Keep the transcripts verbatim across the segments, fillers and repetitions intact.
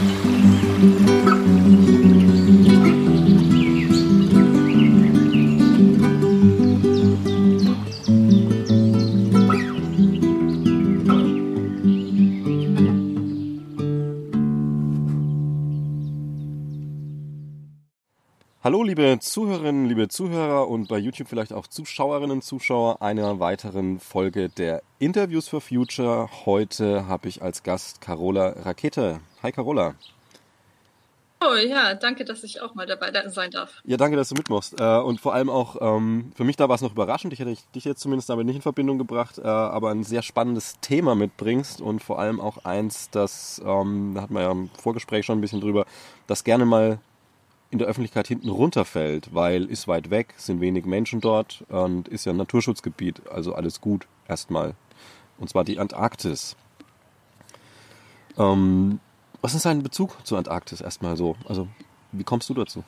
Hallo liebe Zuhörerinnen, liebe Zuhörer und bei YouTube vielleicht auch Zuschauerinnen und Zuschauer einer weiteren Folge der Interviews for Future. Heute habe ich als Gast Carola Rakete. Hi Carola. Oh ja, danke, dass ich auch mal dabei sein darf. Ja, danke, dass du mitmachst. Und vor allem auch, für mich da war es noch überraschend, ich hätte dich jetzt zumindest damit nicht in Verbindung gebracht, aber ein sehr spannendes Thema mitbringst und vor allem auch eins, das, da hatten wir ja im Vorgespräch schon ein bisschen drüber, das gerne mal in der Öffentlichkeit hinten runterfällt, weil ist weit weg, sind wenig Menschen dort und ist ja ein Naturschutzgebiet, also alles gut erstmal. Und zwar die Antarktis. Ähm, was ist dein Bezug zur Antarktis erstmal so? Also wie kommst du dazu?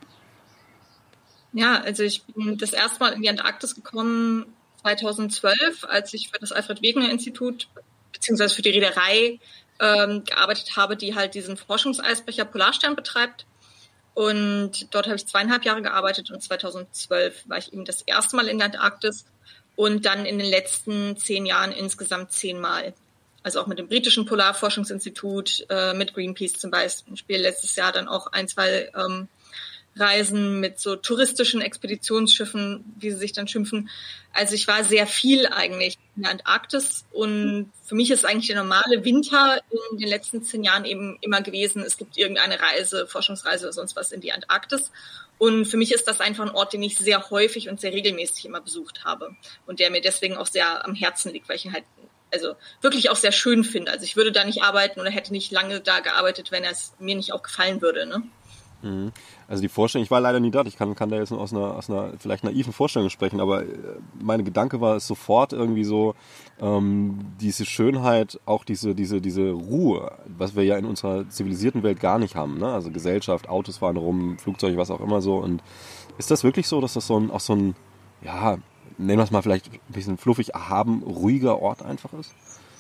Ja, also ich bin das erste Mal in die Antarktis gekommen zweitausendzwölf, als ich für das Alfred-Wegener-Institut beziehungsweise für die Reederei ähm, gearbeitet habe, die halt diesen Forschungseisbrecher Polarstern betreibt. Und dort habe ich zweieinhalb Jahre gearbeitet und zweitausendzwölf war ich eben das erste Mal in der Antarktis und dann in den letzten zehn Jahren insgesamt zehnmal. Also auch mit dem britischen Polarforschungsinstitut, äh, mit Greenpeace zum Beispiel, letztes Jahr dann auch ein, zwei ähm, Reisen mit so touristischen Expeditionsschiffen, wie sie sich dann schimpfen. Also ich war sehr viel eigentlich in der Antarktis und für mich ist eigentlich der normale Winter in den letzten zehn Jahren eben immer gewesen, es gibt irgendeine Reise, Forschungsreise oder sonst was in die Antarktis. Und für mich ist das einfach ein Ort, den ich sehr häufig und sehr regelmäßig immer besucht habe und der mir deswegen auch sehr am Herzen liegt, weil ich ihn halt also wirklich auch sehr schön finde. Also ich würde da nicht arbeiten oder hätte nicht lange da gearbeitet, wenn es mir nicht auch gefallen würde, ne? Also die Vorstellung, ich war leider nie dort, ich kann, kann da jetzt nur aus einer, aus einer vielleicht naiven Vorstellung sprechen, aber mein Gedanke war es sofort irgendwie so, ähm, diese Schönheit, auch diese, diese, diese Ruhe, was wir ja in unserer zivilisierten Welt gar nicht haben, ne? Also Gesellschaft, Autos fahren rum, Flugzeuge, was auch immer so. Und ist das wirklich so, dass das so ein, auch so ein, ja, nennen wir es mal vielleicht ein bisschen fluffig, erhaben, ruhiger Ort einfach ist?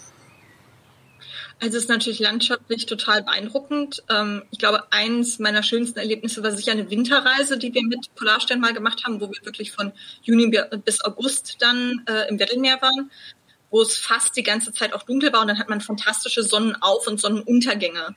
Also es ist natürlich landschaftlich total beeindruckend. Ich glaube, eins meiner schönsten Erlebnisse war sicher eine Winterreise, die wir mit Polarstern mal gemacht haben, wo wir wirklich von Juni bis August dann äh, im Weddellmeer waren, wo es fast die ganze Zeit auch dunkel war und dann hat man fantastische Sonnenauf- und Sonnenuntergänge.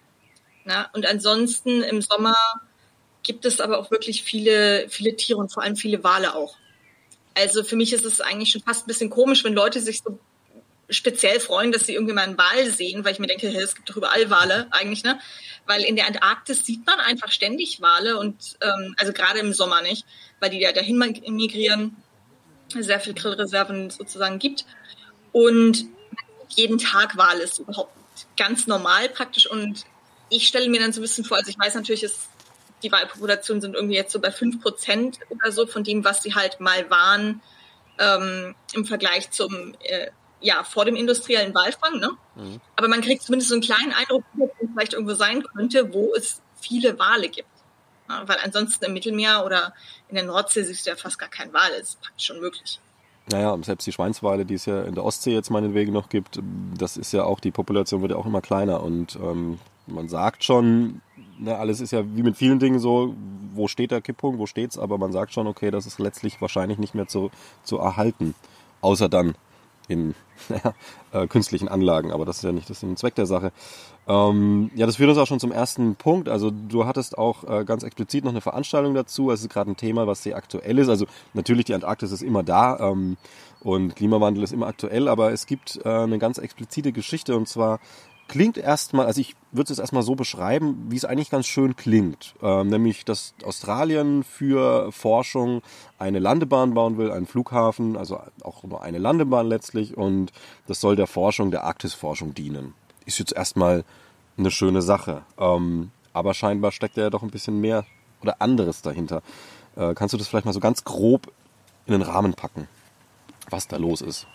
Na, und ansonsten im Sommer gibt es aber auch wirklich viele, viele Tiere und vor allem viele Wale auch. Also für mich ist es eigentlich schon fast ein bisschen komisch, wenn Leute sich so speziell freuen, dass sie irgendwie mal einen Wal sehen, weil ich mir denke, hey, es gibt doch überall Wale eigentlich, ne? Weil in der Antarktis sieht man einfach ständig Wale und ähm, also gerade im Sommer nicht, weil die ja dahin migrieren, sehr viel Grillreserven sozusagen gibt und jeden Tag Wale ist überhaupt ganz normal praktisch und ich stelle mir dann so ein bisschen vor, also ich weiß natürlich, ist, die Walpopulationen sind irgendwie jetzt so bei fünf Prozent oder so von dem, was sie halt mal waren ähm, im Vergleich zum äh, ja, vor dem industriellen Walfang, ne? Mhm. Aber man kriegt zumindest so einen kleinen Eindruck, wo es vielleicht irgendwo sein könnte, wo es viele Wale gibt. Ja, weil ansonsten im Mittelmeer oder in der Nordsee siehst du ja fast gar keinen Wal, das ist praktisch unmöglich. Naja, selbst die Schweinswale, die es ja in der Ostsee jetzt meinetwegen noch gibt, das ist ja auch, die Population wird ja auch immer kleiner und ähm, man sagt schon, na, alles ist ja wie mit vielen Dingen so, wo steht der Kipppunkt, wo steht's, aber man sagt schon, okay, das ist letztlich wahrscheinlich nicht mehr zu, zu erhalten, außer dann in naja, äh, künstlichen Anlagen, aber das ist ja nicht das ist ein Zweck der Sache. Ähm, ja, das führt uns auch schon zum ersten Punkt. Also du hattest auch äh, ganz explizit noch eine Veranstaltung dazu. Es ist gerade ein Thema, was sehr aktuell ist. Also natürlich, die Antarktis ist immer da ähm, und Klimawandel ist immer aktuell, aber es gibt äh, eine ganz explizite Geschichte und zwar klingt erstmal, also ich würde es jetzt erstmal so beschreiben, wie es eigentlich ganz schön klingt. Ähm, nämlich, dass Australien für Forschung eine Landebahn bauen will, einen Flughafen, also auch nur eine Landebahn letztlich und das soll der Forschung, der Arktisforschung dienen. Ist jetzt erstmal eine schöne Sache. Ähm, aber scheinbar steckt ja doch ein bisschen mehr oder anderes dahinter. Äh, kannst du das vielleicht mal so ganz grob in den Rahmen packen, was da los ist?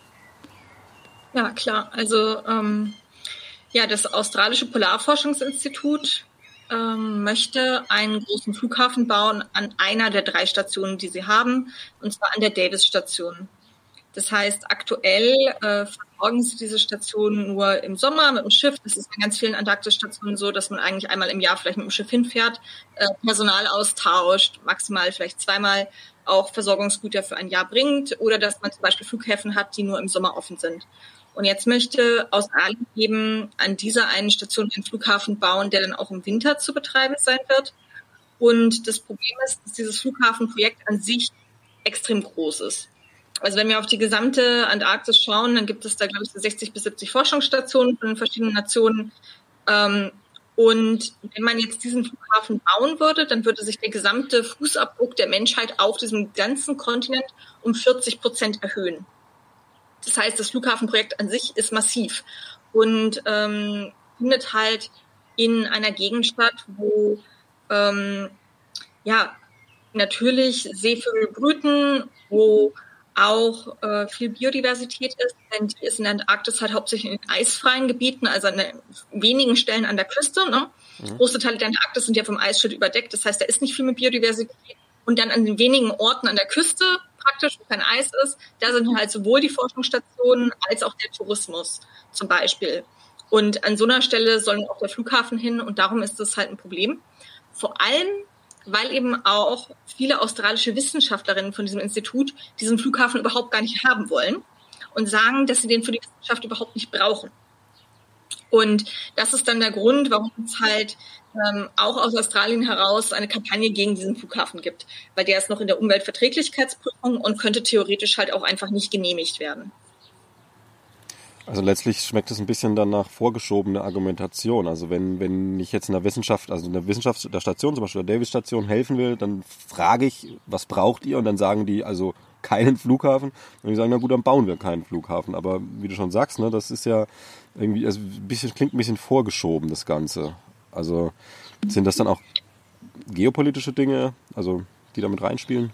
Ja, klar. Also ähm ja, das australische Polarforschungsinstitut ähm, möchte einen großen Flughafen bauen an einer der drei Stationen, die sie haben, und zwar an der Davis-Station. Das heißt, aktuell äh, versorgen sie diese Stationen nur im Sommer mit dem Schiff. Das ist bei ganz vielen Antarktisstationen so, dass man eigentlich einmal im Jahr vielleicht mit dem Schiff hinfährt, äh, Personal austauscht, maximal vielleicht zweimal auch Versorgungsgüter für ein Jahr bringt oder dass man zum Beispiel Flughäfen hat, die nur im Sommer offen sind. Und jetzt möchte Australien eben an dieser einen Station einen Flughafen bauen, der dann auch im Winter zu betreiben sein wird. Und das Problem ist, dass dieses Flughafenprojekt an sich extrem groß ist. Also wenn wir auf die gesamte Antarktis schauen, dann gibt es da, glaube ich, sechzig bis siebzig Forschungsstationen von den verschiedenen Nationen. Und wenn man jetzt diesen Flughafen bauen würde, dann würde sich der gesamte Fußabdruck der Menschheit auf diesem ganzen Kontinent um vierzig Prozent erhöhen. Das heißt, das Flughafenprojekt an sich ist massiv und ähm, findet halt in einer Gegend statt, wo ähm, ja natürlich Seevögel brüten, wo auch äh, viel Biodiversität ist, denn die ist in der Antarktis halt hauptsächlich in den eisfreien Gebieten, also an wenigen Stellen an der Küste. Ne? Mhm. Große Teile der Antarktis sind ja vom Eisschild überdeckt, das heißt, da ist nicht viel mit Biodiversität. Und dann an den wenigen Orten an der Küste, praktisch, wo kein Eis ist, da sind halt sowohl die Forschungsstationen als auch der Tourismus zum Beispiel. Und an so einer Stelle soll auch der Flughafen hin und darum ist das halt ein Problem. Vor allem, weil eben auch viele australische Wissenschaftlerinnen von diesem Institut diesen Flughafen überhaupt gar nicht haben wollen und sagen, dass sie den für die Wissenschaft überhaupt nicht brauchen. Und das ist dann der Grund, warum es halt ähm, auch aus Australien heraus eine Kampagne gegen diesen Flughafen gibt, weil der ist noch in der Umweltverträglichkeitsprüfung und könnte theoretisch halt auch einfach nicht genehmigt werden. Also letztlich schmeckt es ein bisschen dann nach vorgeschobene Argumentation. Also wenn, wenn ich jetzt in der Wissenschaft, also in der Wissenschaft der Station, zum Beispiel der Davis-Station, helfen will, dann frage ich, was braucht ihr? Und dann sagen die, also keinen Flughafen. Und die sagen, na gut, dann bauen wir keinen Flughafen. Aber wie du schon sagst, ne, das ist ja irgendwie, also ein bisschen, klingt ein bisschen vorgeschoben, das Ganze. Also sind das dann auch geopolitische Dinge, also die damit reinspielen?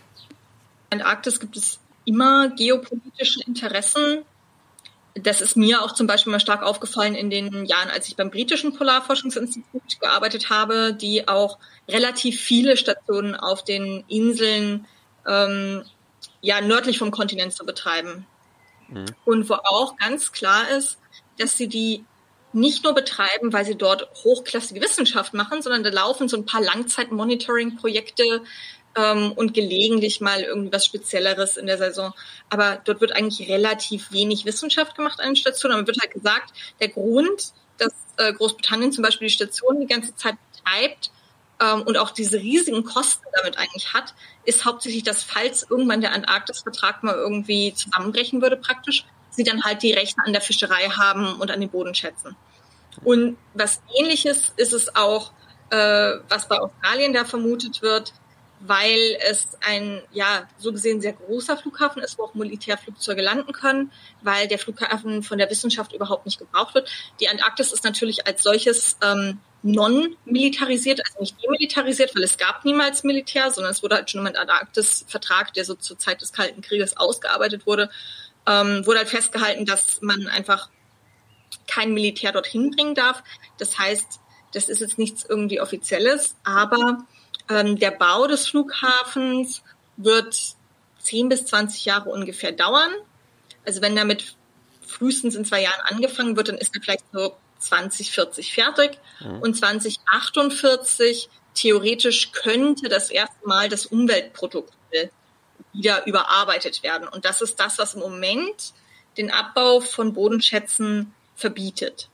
In der Antarktis gibt es immer geopolitische Interessen. Das ist mir auch zum Beispiel mal stark aufgefallen in den Jahren, als ich beim britischen Polarforschungsinstitut gearbeitet habe, die auch relativ viele Stationen auf den Inseln ähm, ja, nördlich vom Kontinent zu betreiben. Mhm. Und wo auch ganz klar ist, dass sie die nicht nur betreiben, weil sie dort hochklassige Wissenschaft machen, sondern da laufen so ein paar Langzeit-Monitoring-Projekte ähm, und gelegentlich mal irgendwas Spezielleres in der Saison. Aber dort wird eigentlich relativ wenig Wissenschaft gemacht an den Stationen. Aber wird halt gesagt, der Grund, dass äh, Großbritannien zum Beispiel die Station die ganze Zeit betreibt ähm, und auch diese riesigen Kosten damit eigentlich hat, ist hauptsächlich, dass falls irgendwann der Antarktis-Vertrag mal irgendwie zusammenbrechen würde praktisch, sie dann halt die Rechte an der Fischerei haben und an den Bodenschätzen. Und was Ähnliches ist es auch, äh, was bei Australien da vermutet wird, weil es ein, ja, so gesehen sehr großer Flughafen ist, wo auch Militärflugzeuge landen können, weil der Flughafen von der Wissenschaft überhaupt nicht gebraucht wird. Die Antarktis ist natürlich als solches ähm, non-militarisiert, also nicht demilitarisiert, weil es gab niemals Militär, sondern es wurde halt schon im Antarktis-Vertrag, der so zur Zeit des Kalten Krieges ausgearbeitet wurde, ähm, wurde halt festgehalten, dass man einfach kein Militär dorthin bringen darf. Das heißt, das ist jetzt nichts irgendwie Offizielles, aber ähm, der Bau des Flughafens wird zehn bis zwanzig Jahre ungefähr dauern. Also wenn damit frühestens in zwei Jahren angefangen wird, dann ist er vielleicht so zwanzig vierzig fertig. Mhm. Und zwanzig achtundvierzig theoretisch könnte das erste Mal das Umweltprotokoll wieder überarbeitet werden. Und das ist das, was im Moment den Abbau von Bodenschätzen verbietet.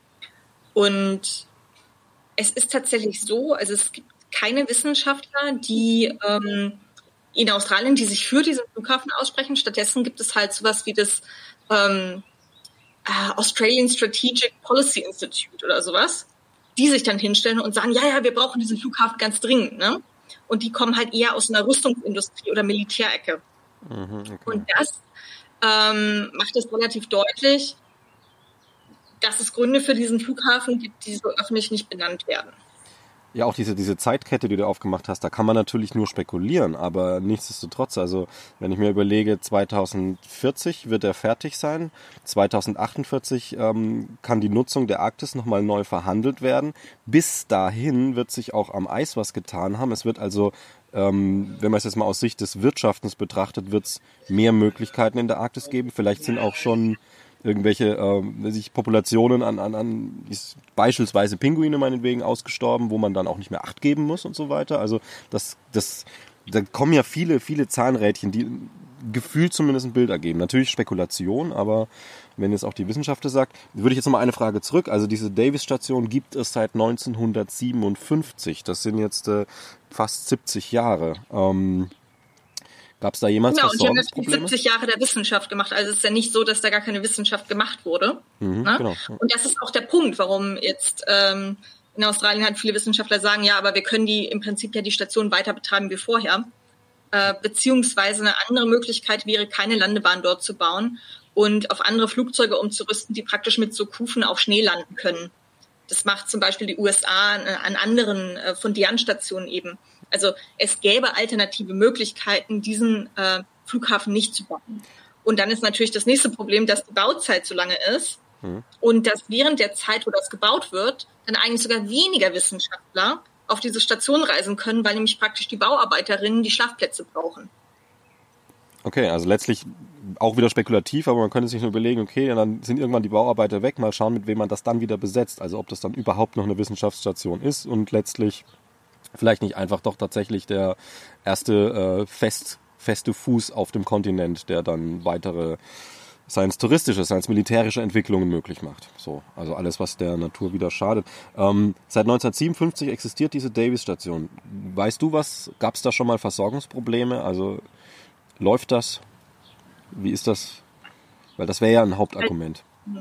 Und es ist tatsächlich so, also es gibt keine Wissenschaftler, die ähm, in Australien, die sich für diesen Flughafen aussprechen. Stattdessen gibt es halt sowas wie das ähm, äh, Australian Strategic Policy Institute oder sowas, die sich dann hinstellen und sagen, ja, ja, wir brauchen diesen Flughafen ganz dringend, ne? Und die kommen halt eher aus einer Rüstungsindustrie oder Militärecke. Mhm, okay. Und das ähm, macht es relativ deutlich, dass es Gründe für diesen Flughafen gibt, die so öffentlich nicht benannt werden. Ja, auch diese, diese Zeitkette, die du aufgemacht hast, da kann man natürlich nur spekulieren, aber nichtsdestotrotz, also wenn ich mir überlege, zweitausendvierzig wird er fertig sein, zweitausendachtundvierzig ähm, kann die Nutzung der Arktis nochmal neu verhandelt werden. Bis dahin wird sich auch am Eis was getan haben. Es wird also, ähm, wenn man es jetzt mal aus Sicht des Wirtschaftens betrachtet, wird es mehr Möglichkeiten in der Arktis geben. Vielleicht sind auch schon irgendwelche ähm, sich Populationen an, an, an ist beispielsweise Pinguine meinetwegen ausgestorben, wo man dann auch nicht mehr Acht geben muss und so weiter. Also das, das, da kommen ja viele, viele Zahnrädchen, die gefühlt zumindest ein Bild ergeben. Natürlich Spekulation, aber wenn jetzt auch die Wissenschaftler sagt, würde ich jetzt nochmal eine Frage zurück. Also diese Davis-Station gibt es seit neunzehnhundertsiebenundfünfzig. Das sind jetzt äh, fast siebzig Jahre. Ähm, Gab es da jemals genau, Versorgungsprobleme? Und die haben siebzig Jahre der Wissenschaft gemacht. Also es ist ja nicht so, dass da gar keine Wissenschaft gemacht wurde. Mhm, ne? genau. Und das ist auch der Punkt, warum jetzt ähm, in Australien halt viele Wissenschaftler sagen, ja, aber wir können die im Prinzip ja die Station weiter betreiben wie vorher. Äh, beziehungsweise eine andere Möglichkeit wäre, keine Landebahn dort zu bauen und auf andere Flugzeuge umzurüsten, die praktisch mit so Kufen auf Schnee landen können. Das macht zum Beispiel die U S A an, an anderen äh, Fundian-Stationen eben. Also es gäbe alternative Möglichkeiten, diesen äh, Flughafen nicht zu bauen. Und dann ist natürlich das nächste Problem, dass die Bauzeit so lange ist mhm. und dass während der Zeit, wo das gebaut wird, dann eigentlich sogar weniger Wissenschaftler auf diese Station reisen können, weil nämlich praktisch die Bauarbeiterinnen die Schlafplätze brauchen. Okay, also letztlich auch wieder spekulativ, aber man könnte sich nur überlegen, okay, dann sind irgendwann die Bauarbeiter weg, mal schauen, mit wem man das dann wieder besetzt. Also ob das dann überhaupt noch eine Wissenschaftsstation ist und letztlich vielleicht nicht einfach doch tatsächlich der erste äh, fest, feste Fuß auf dem Kontinent, der dann weitere, seien es touristische, seien es militärische Entwicklungen möglich macht. So, also alles, was der Natur wieder schadet. Ähm, seit neunzehnhundertsiebenundfünfzig existiert diese Davis-Station. Weißt du was, gab es da schon mal Versorgungsprobleme? Also läuft das? Wie ist das? Weil das wäre ja ein Hauptargument.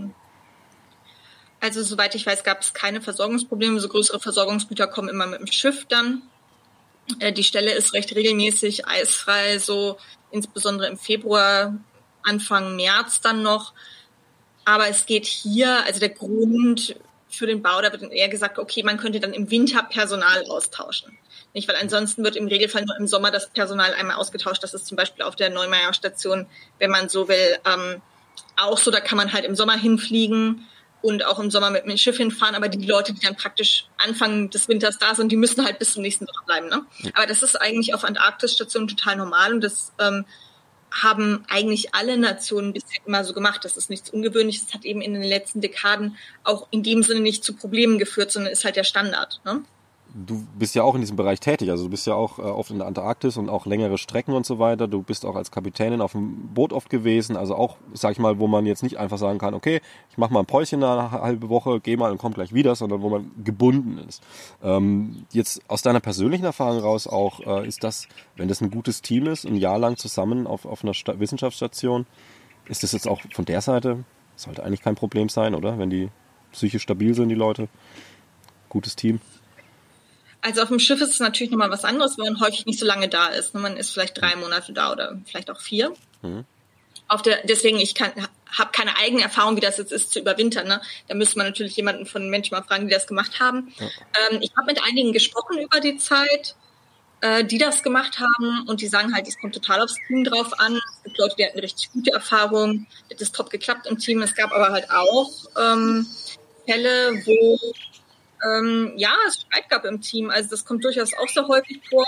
Also soweit ich weiß, gab es keine Versorgungsprobleme. So größere Versorgungsgüter kommen immer mit dem Schiff dann. Äh, die Stelle ist recht regelmäßig eisfrei, so insbesondere im Februar, Anfang März dann noch. Aber es geht hier, also der Grund für den Bau, da wird eher gesagt, okay, man könnte dann im Winter Personal austauschen. Nicht, weil ansonsten wird im Regelfall nur im Sommer das Personal einmal ausgetauscht. Das ist zum Beispiel auf der Neumeier Station, wenn man so will, ähm, auch so. Da kann man halt im Sommer hinfliegen und auch im Sommer mit dem Schiff hinfahren. Aber die Leute, die dann praktisch Anfang des Winters da sind, die müssen halt bis zum nächsten Sommer bleiben. Ne? Aber das ist eigentlich auf Antarktis-Stationen total normal und das ähm, haben eigentlich alle Nationen bisher immer so gemacht. Das ist nichts Ungewöhnliches. Das hat eben in den letzten Dekaden auch in dem Sinne nicht zu Problemen geführt, sondern ist halt der Standard. Ne? Du bist ja auch in diesem Bereich tätig, also du bist ja auch äh, oft in der Antarktis und auch längere Strecken und so weiter. Du bist auch als Kapitänin auf dem Boot oft gewesen, also auch, sag ich mal, wo man jetzt nicht einfach sagen kann, okay, ich mache mal ein Päuschen eine halbe Woche, gehe mal und komm gleich wieder, sondern wo man gebunden ist. Ähm, jetzt aus deiner persönlichen Erfahrung raus auch, äh, ist das, wenn das ein gutes Team ist, ein Jahr lang zusammen auf, auf einer Sta- Wissenschaftsstation, ist das jetzt auch von der Seite, sollte eigentlich kein Problem sein, oder? Wenn die psychisch stabil sind, die Leute, gutes Team. Also auf dem Schiff ist es natürlich nochmal was anderes, weil man häufig nicht so lange da ist. Man ist vielleicht drei Monate da oder vielleicht auch vier. Mhm. Auf der, deswegen, ich habe keine eigene Erfahrung, wie das jetzt ist, zu überwintern. Ne? Da müsste man natürlich jemanden von den Menschen mal fragen, die das gemacht haben. Ja. Ähm, ich habe mit einigen gesprochen über die Zeit, äh, die das gemacht haben und die sagen halt, es kommt total aufs Team drauf an. Es gibt Leute, die hatten richtig gute Erfahrungen, das ist top geklappt im Team. Es gab aber halt auch ähm, Fälle, wo Ähm, ja, es Streit gab im Team. Also das kommt durchaus auch sehr häufig vor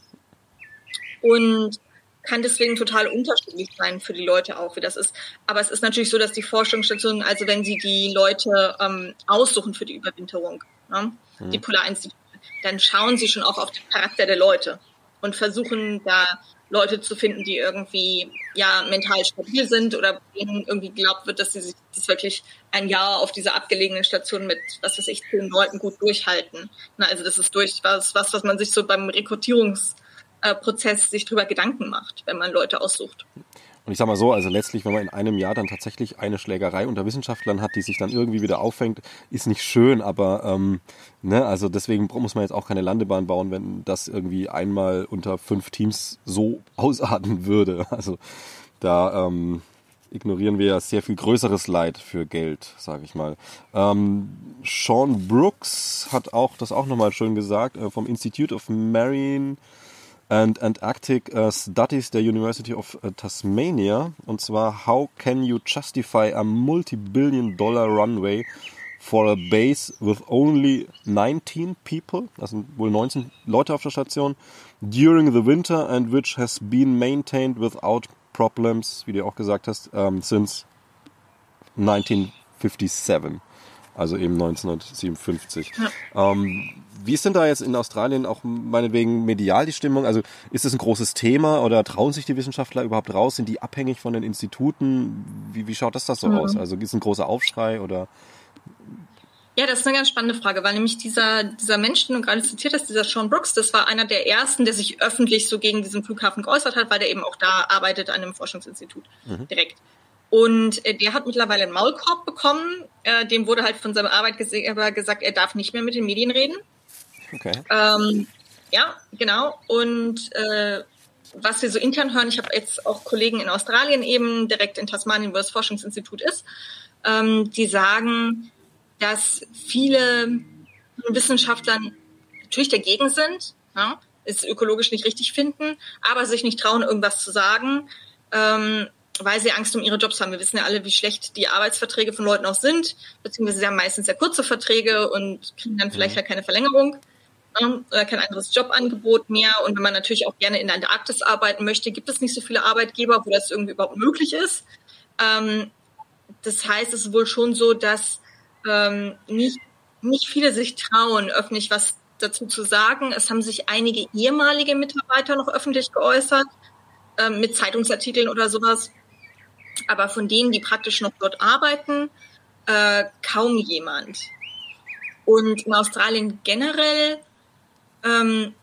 und kann deswegen total unterschiedlich sein für die Leute auch, wie das ist. Aber es ist natürlich so, dass die Forschungsstationen, also wenn sie die Leute ähm, aussuchen für die Überwinterung, ne, mhm. die Polarinstitute, dann schauen sie schon auch auf den Charakter der Leute und versuchen da Leute zu finden, die irgendwie ja mental stabil sind oder denen irgendwie geglaubt wird, dass sie sich das wirklich ein Jahr auf dieser abgelegenen Station mit, was weiß ich, zehn Leuten gut durchhalten. Na, also das ist durchaus was, was man sich so beim Rekrutierungsprozess sich drüber Gedanken macht, wenn man Leute aussucht. Und ich sag mal so, also letztlich, wenn man in einem Jahr dann tatsächlich eine Schlägerei unter Wissenschaftlern hat, die sich dann irgendwie wieder auffängt, ist nicht schön, aber ähm, ne, also deswegen muss man jetzt auch keine Landebahn bauen, wenn das irgendwie einmal unter fünf Teams so ausarten würde. Also da ähm, ignorieren wir ja sehr viel größeres Leid für Geld, sage ich mal. Ähm, Sean Brooks hat auch das auch nochmal schön gesagt, äh, vom Institute of Marine and Antarctic uh, Studies der University of uh, Tasmania, und zwar How can you justify a multi-billion dollar runway for a base with only nineteen people, das sind wohl neunzehn Leute auf der Station, during the winter and which has been maintained without problems, wie du auch gesagt hast, um, since neunzehnhundertsiebenundfünfzig, also eben neunzehnhundertsiebenundfünfzig. Ja. Ähm, wie ist denn da jetzt in Australien auch meinetwegen medial die Stimmung? Also ist das ein großes Thema oder trauen sich die Wissenschaftler überhaupt raus? Sind die abhängig von den Instituten? Wie, wie schaut das da so mhm. aus? Also gibt es ein großer Aufschrei oder... Ja, das ist eine ganz spannende Frage, weil nämlich dieser, dieser Mensch, den du gerade zitiert hast, dieser Sean Brooks, das war einer der ersten, der sich öffentlich so gegen diesen Flughafen geäußert hat, weil der eben auch da arbeitet an einem Forschungsinstitut mhm. direkt. Und äh, der hat mittlerweile einen Maulkorb bekommen, äh, dem wurde halt von seinem Arbeitgeber gesagt, er darf nicht mehr mit den Medien reden. Okay. Ähm, ja, genau. Und äh, was wir so intern hören, ich habe jetzt auch Kollegen in Australien eben, direkt in Tasmanien, wo das Forschungsinstitut ist, ähm, die sagen, dass viele Wissenschaftler natürlich dagegen sind, ja, es ökologisch nicht richtig finden, aber sich nicht trauen, irgendwas zu sagen, ähm, weil sie Angst um ihre Jobs haben. Wir wissen ja alle, wie schlecht die Arbeitsverträge von Leuten auch sind, beziehungsweise sie haben meistens sehr kurze Verträge und kriegen dann vielleicht halt keine Verlängerung, ja, oder kein anderes Jobangebot mehr. Und wenn man natürlich auch gerne in der Antarktis arbeiten möchte, gibt es nicht so viele Arbeitgeber, wo das irgendwie überhaupt möglich ist. Ähm, das heißt, es ist wohl schon so, dass Ähm, nicht, nicht viele sich trauen, öffentlich was dazu zu sagen. Es haben sich einige ehemalige Mitarbeiter noch öffentlich geäußert, ähm, mit Zeitungsartikeln oder sowas. Aber von denen, die praktisch noch dort arbeiten, äh, kaum jemand. Und in Australien generell ähm,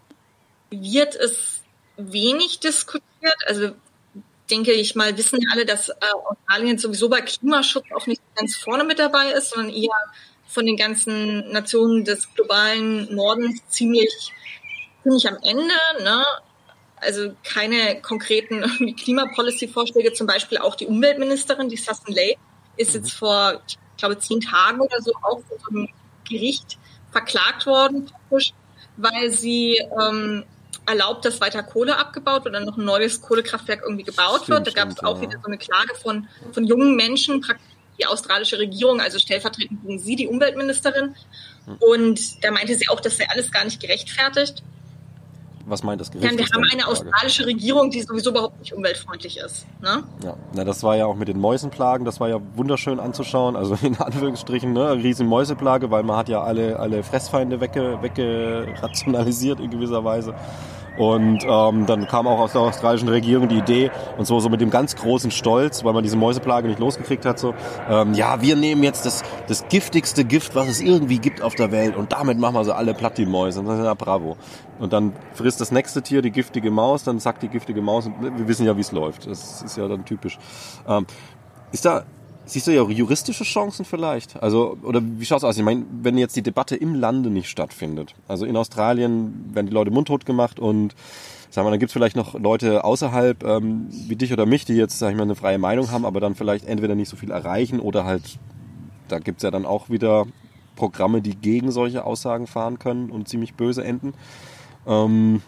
wird es wenig diskutiert. Also denke ich mal, wissen alle, dass äh, Australien sowieso bei Klimaschutz auch nicht ganz vorne mit dabei ist, sondern eher von den ganzen Nationen des globalen Nordens ziemlich, ziemlich am Ende, ne? Also keine konkreten Klimapolicy-Vorschläge, zum Beispiel auch die Umweltministerin, die Sussan Ley, ist jetzt vor, ich glaube, zehn Tagen oder so auch vor so einem Gericht verklagt worden, weil sie ähm, erlaubt, dass weiter Kohle abgebaut wird und noch ein neues Kohlekraftwerk irgendwie gebaut Stimmt, wird. Da gab es auch ja. wieder so eine Klage von, von jungen Menschen, praktisch die australische Regierung, also stellvertretend gegen sie, die Umweltministerin. Und da meinte sie auch, das sei alles gar nicht gerechtfertigt. Was meint das Gericht? Ja, wir haben eine australische Regierung, die sowieso überhaupt nicht umweltfreundlich ist. Ne? Ja, na, das war ja auch mit den Mäusenplagen, das war ja wunderschön anzuschauen, also in Anführungsstrichen, ne, eine riesen Mäuseplage, weil man hat ja alle, alle Fressfeinde wegge, weggerationalisiert in gewisser Weise. Und ähm, dann kam auch aus der australischen Regierung die Idee, und so, so mit dem ganz großen Stolz, weil man diese Mäuseplage nicht losgekriegt hat, so, ähm, ja, wir nehmen jetzt das, das giftigste Gift, was es irgendwie gibt auf der Welt, und damit machen wir so alle platt, die Mäuse. Und dann, ja, bravo. Und dann frisst das nächste Tier die giftige Maus, dann sagt die giftige Maus, und wir wissen ja, wie es läuft. Das ist ja dann typisch. Ähm, ist da... Siehst du ja juristische Chancen vielleicht? Also, oder wie schaut's aus? Ich meine, wenn jetzt die Debatte im Lande nicht stattfindet. Also in Australien werden die Leute mundtot gemacht und sagen wir, dann gibt's vielleicht noch Leute außerhalb, ähm, wie dich oder mich, die jetzt, sag ich mal, eine freie Meinung haben, aber dann vielleicht entweder nicht so viel erreichen oder halt, da gibt's ja dann auch wieder Programme, die gegen solche Aussagen fahren können und ziemlich böse enden. Ähm,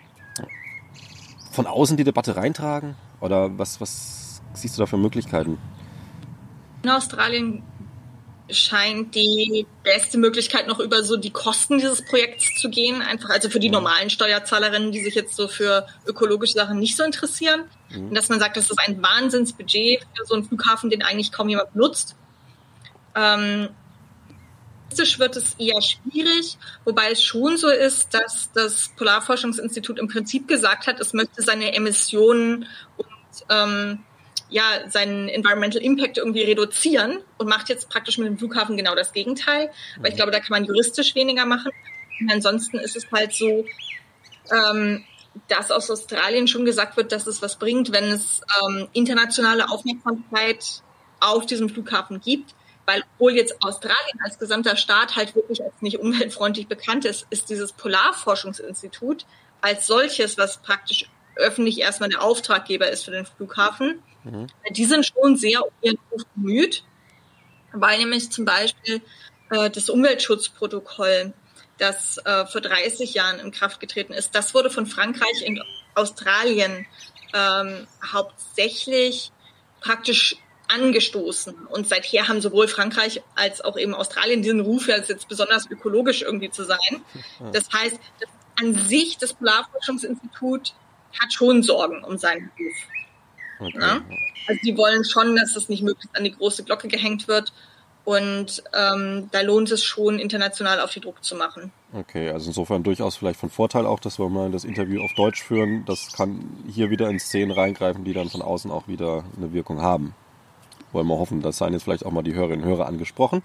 von außen die Debatte reintragen? Oder was, was siehst du da für Möglichkeiten? In Australien scheint die beste Möglichkeit noch über so die Kosten dieses Projekts zu gehen, einfach also für die normalen Steuerzahlerinnen, die sich jetzt so für ökologische Sachen nicht so interessieren. Mhm. Und dass man sagt, das ist ein Wahnsinnsbudget für so einen Flughafen, den eigentlich kaum jemand nutzt. Ähm, Politisch wird es eher schwierig, wobei es schon so ist, dass das Polarforschungsinstitut im Prinzip gesagt hat, es möchte seine Emissionen und ähm, ja, seinen Environmental Impact irgendwie reduzieren und macht jetzt praktisch mit dem Flughafen genau das Gegenteil. Weil ich glaube, da kann man juristisch weniger machen. Und ansonsten ist es halt so, ähm, dass aus Australien schon gesagt wird, dass es was bringt, wenn es ähm, internationale Aufmerksamkeit auf diesem Flughafen gibt. Weil obwohl jetzt Australien als gesamter Staat halt wirklich als nicht umweltfreundlich bekannt ist, ist dieses Polarforschungsinstitut als solches, was praktisch öffentlich erstmal der Auftraggeber ist für den Flughafen, mhm. die sind schon sehr um ihren Ruf bemüht, weil nämlich zum Beispiel äh, das Umweltschutzprotokoll, das äh, vor dreißig Jahren in Kraft getreten ist, das wurde von Frankreich in Australien ähm, hauptsächlich praktisch angestoßen. Und seither haben sowohl Frankreich als auch eben Australien diesen Ruf, als jetzt besonders ökologisch irgendwie zu sein. Das heißt, das an sich, das Polarforschungsinstitut hat schon Sorgen um seinen Ruf. Okay. Ja? Also die wollen schon, dass das nicht möglichst an die große Glocke gehängt wird. Und ähm, da lohnt es schon, international auf die Druck zu machen. Okay, also insofern durchaus vielleicht von Vorteil auch, dass wir mal das Interview auf Deutsch führen. Das kann hier wieder in Szenen reingreifen, die dann von außen auch wieder eine Wirkung haben. Wollen wir hoffen, das seien jetzt vielleicht auch mal die Hörerinnen und Hörer angesprochen.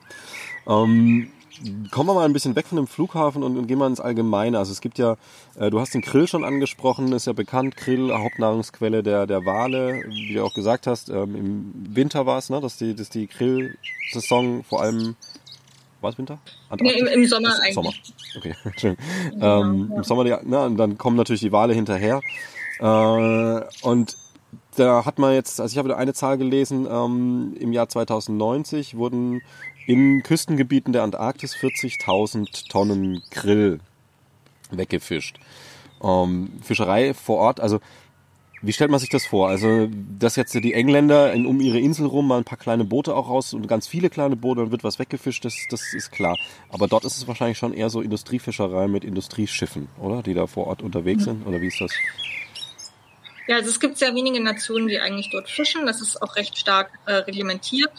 Ähm, kommen wir mal ein bisschen weg von dem Flughafen und, und gehen mal ins Allgemeine. Also es gibt ja, äh, du hast den Grill schon angesprochen, ist ja bekannt, Grill, Hauptnahrungsquelle der, der Wale, wie du auch gesagt hast, ähm, im Winter war es, ne, dass die, dass die Grillsaison vor allem, war es Winter? Nee, im, im Sommer das eigentlich. Sommer. Okay, schön. Ja, ähm, ja. Im Sommer, ja, na, und dann kommen natürlich die Wale hinterher. Äh, und da hat man jetzt, also ich habe eine Zahl gelesen, ähm, im Jahr zweitausendneunzig wurden in Küstengebieten der Antarktis vierzigtausend Tonnen Krill weggefischt. Ähm, Fischerei vor Ort, also wie stellt man sich das vor? Also, dass jetzt die Engländer in, um ihre Insel rum mal ein paar kleine Boote auch raus und ganz viele kleine Boote, dann wird was weggefischt, das, das ist klar. Aber dort ist es wahrscheinlich schon eher so Industriefischerei mit Industrieschiffen, oder? Die da vor Ort unterwegs sind, oder wie ist das? Ja, also es gibt sehr wenige Nationen, die eigentlich dort fischen. Das ist auch recht stark äh, reglementiert.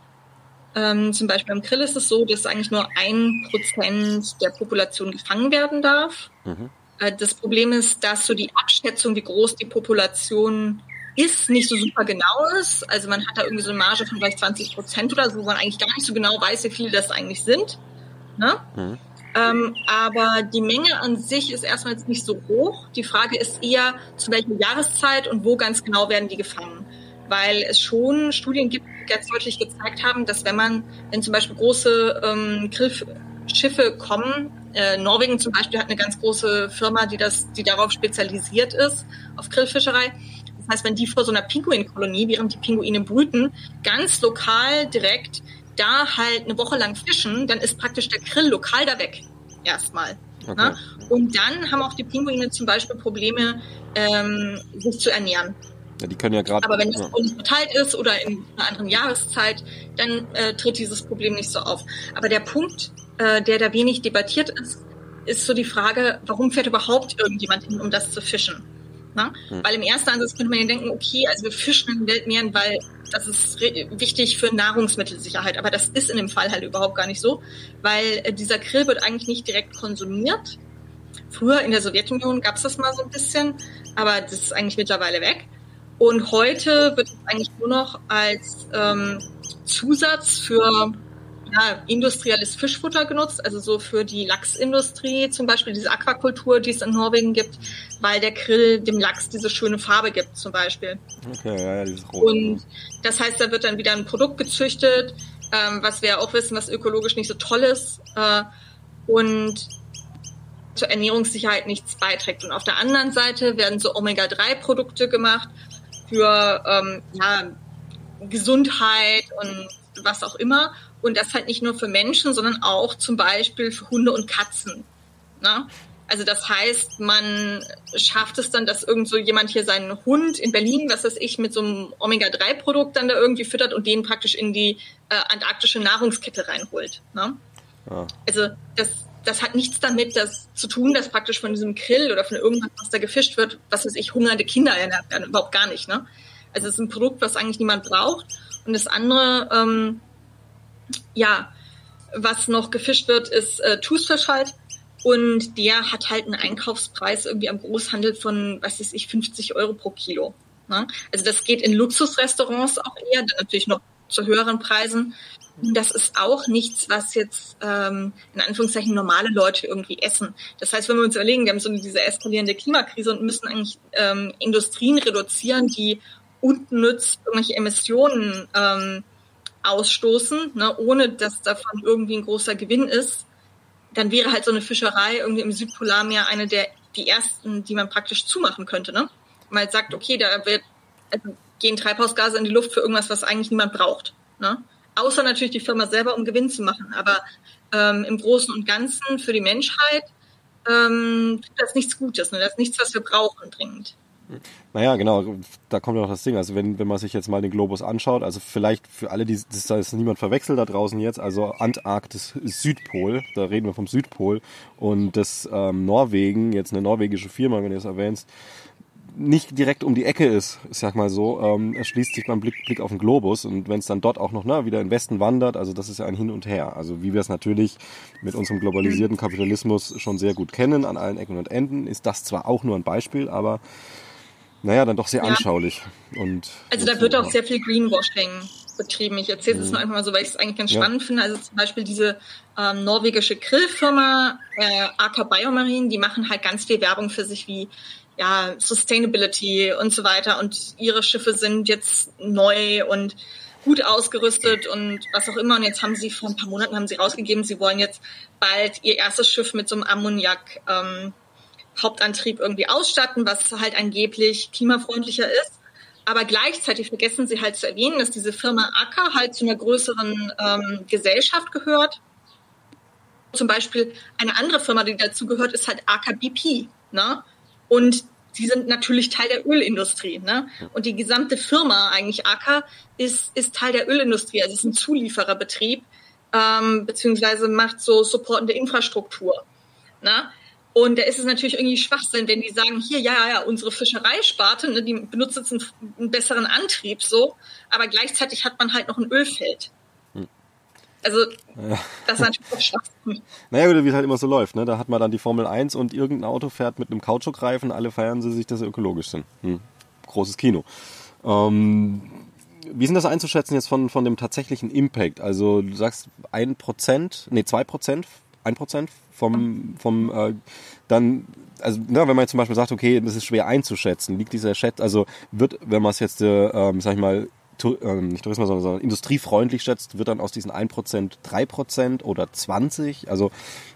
Ähm, zum Beispiel beim Krill ist es so, dass eigentlich nur ein Prozent der Population gefangen werden darf. Mhm. Äh, das Problem ist, dass so die Abschätzung, wie groß die Population ist, nicht so super genau ist. Also man hat da irgendwie so eine Marge von vielleicht zwanzig Prozent oder so, wo man eigentlich gar nicht so genau weiß, wie viele das eigentlich sind. Ne? Mhm. Ähm, aber die Menge an sich ist erstmal jetzt nicht so hoch. Die Frage ist eher, zu welcher Jahreszeit und wo ganz genau werden die gefangen. Weil es schon Studien gibt, die ganz deutlich gezeigt haben, dass wenn man, wenn zum Beispiel große ähm, Grillschiffe kommen, äh, Norwegen zum Beispiel hat eine ganz große Firma, die das, die darauf spezialisiert ist, auf Grillfischerei. Das heißt, wenn die vor so einer Pinguinkolonie, während die Pinguine brüten, ganz lokal direkt da halt eine Woche lang fischen, dann ist praktisch der Krill lokal da weg. Erstmal. Okay. Ne? Und dann haben auch die Pinguine zum Beispiel Probleme, ähm, sich zu ernähren. Ja, die können ja gerade. Aber wenn das ja. nicht verteilt ist oder in einer anderen Jahreszeit, dann äh, tritt dieses Problem nicht so auf. Aber der Punkt, äh, der da wenig debattiert ist, ist so die Frage, warum fährt überhaupt irgendjemand hin, um das zu fischen? Na? Hm. Weil im ersten Ansatz könnte man ja denken, okay, also wir fischen in den Weltmeeren, weil das ist re- wichtig für Nahrungsmittelsicherheit. Aber das ist in dem Fall halt überhaupt gar nicht so, weil äh, dieser Krill wird eigentlich nicht direkt konsumiert. Früher in der Sowjetunion gab es das mal so ein bisschen, aber das ist eigentlich mittlerweile weg. Und heute wird es eigentlich nur noch als ähm, Zusatz für ja, industrielles Fischfutter genutzt, also so für die Lachsindustrie, zum Beispiel diese Aquakultur, die es in Norwegen gibt, weil der Krill dem Lachs diese schöne Farbe gibt, zum Beispiel. Okay, ja, ja, dieses Rot. Und das heißt, da wird dann wieder ein Produkt gezüchtet, ähm, was wir ja auch wissen, was ökologisch nicht so toll ist äh, und zur Ernährungssicherheit nichts beiträgt. Und auf der anderen Seite werden so Omega drei Produkte gemacht für ähm, ja, Gesundheit und was auch immer. Und das halt nicht nur für Menschen, sondern auch zum Beispiel für Hunde und Katzen. Ne? Also das heißt, man schafft es dann, dass irgend so jemand hier seinen Hund in Berlin, was weiß ich, mit so einem Omega drei Produkt dann da irgendwie füttert und den praktisch in die äh, antarktische Nahrungskette reinholt. Ne? Ja. Also das, das hat nichts damit das zu tun, dass praktisch von diesem Krill oder von irgendwas, was da gefischt wird, was weiß ich, hungernde Kinder ernährt werden. Überhaupt gar nicht. Ne? Also es ist ein Produkt, was eigentlich niemand braucht. Und das andere, ähm, ja, was noch gefischt wird, ist äh, Thusfisch halt. Und der hat halt einen Einkaufspreis irgendwie am Großhandel von, was weiß ich, fünfzig Euro pro Kilo. Ne? Also das geht in Luxusrestaurants auch eher, dann natürlich noch zu höheren Preisen. Und das ist auch nichts, was jetzt ähm, in Anführungszeichen normale Leute irgendwie essen. Das heißt, wenn wir uns überlegen, wir haben so diese eskalierende Klimakrise und müssen eigentlich ähm, Industrien reduzieren, die unnütz irgendwelche Emissionen ähm, ausstoßen, ne, ohne dass davon irgendwie ein großer Gewinn ist, dann wäre halt so eine Fischerei irgendwie im Südpolarmeer eine der die ersten, die man praktisch zumachen könnte. Ne? Man halt sagt, okay, da wird, also gehen Treibhausgase in die Luft für irgendwas, was eigentlich niemand braucht. Ne? Außer natürlich die Firma selber, um Gewinn zu machen. Aber ähm, im Großen und Ganzen für die Menschheit ähm, tut das nichts Gutes. Ne? Das ist nichts, was wir brauchen dringend. Naja, genau, da kommt ja noch das Ding. Also wenn, wenn man sich jetzt mal den Globus anschaut, also vielleicht für alle, die das, das niemand verwechselt da draußen jetzt, also Antarktis ist Südpol, da reden wir vom Südpol und das ähm, Norwegen, jetzt eine norwegische Firma, wenn du es erwähnst, nicht direkt um die Ecke ist, ich sag mal so, ähm, es schließt sich beim Blick, Blick auf den Globus und wenn es dann dort auch noch ne, wieder in den Westen wandert, also das ist ja ein Hin und Her. Also wie wir es natürlich mit unserem globalisierten Kapitalismus schon sehr gut kennen, an allen Ecken und Enden, ist das zwar auch nur ein Beispiel, aber naja, dann doch sehr ja. anschaulich. Und also da wird auch sehr viel Greenwashing betrieben. Ich erzähle es mhm. nur einfach mal so, weil ich es eigentlich ganz ja. spannend finde. Also zum Beispiel diese ähm, norwegische Grillfirma äh, Aker Biomarine, die machen halt ganz viel Werbung für sich wie ja, Sustainability und so weiter und ihre Schiffe sind jetzt neu und gut ausgerüstet und was auch immer und jetzt haben sie vor ein paar Monaten haben sie rausgegeben, sie wollen jetzt bald ihr erstes Schiff mit so einem Ammoniak ähm, Hauptantrieb irgendwie ausstatten, was halt angeblich klimafreundlicher ist, aber gleichzeitig vergessen sie halt zu erwähnen, dass diese Firma Aker halt zu einer größeren ähm, Gesellschaft gehört. Zum Beispiel eine andere Firma, die dazu gehört, ist halt Aker B P, ne? Und sie sind natürlich Teil der Ölindustrie, ne? Und die gesamte Firma, eigentlich Aker, ist, ist Teil der Ölindustrie. Also es ist ein Zuliefererbetrieb, ähm, beziehungsweise macht so supportende Infrastruktur, ne? Und da ist es natürlich irgendwie Schwachsinn, wenn die sagen, hier, ja, ja, unsere Fischereisparte, ne, die benutzt jetzt einen, einen besseren Antrieb, so, aber gleichzeitig hat man halt noch ein Ölfeld. Also, ja. Das ist natürlich auch Schwachsinn. Naja, wie es halt immer so läuft, ne? Da hat man dann die Formel eins und irgendein Auto fährt mit einem Kautschukreifen, alle feiern sie sich, dass sie ökologisch sind. Hm. Großes Kino. Ähm, wie ist denn das einzuschätzen jetzt von, von dem tatsächlichen Impact? Also, du sagst ein Prozent, nee, zwei Prozent, ein Prozent vom, vom, äh, dann, also, ne, wenn man jetzt zum Beispiel sagt, okay, das ist schwer einzuschätzen, liegt dieser Schätz, also wird, wenn man es jetzt, äh, ähm, sag ich mal, nicht Tourismus, sondern industriefreundlich schätzt, wird dann aus diesen ein Prozent drei Prozent oder zwanzig? Also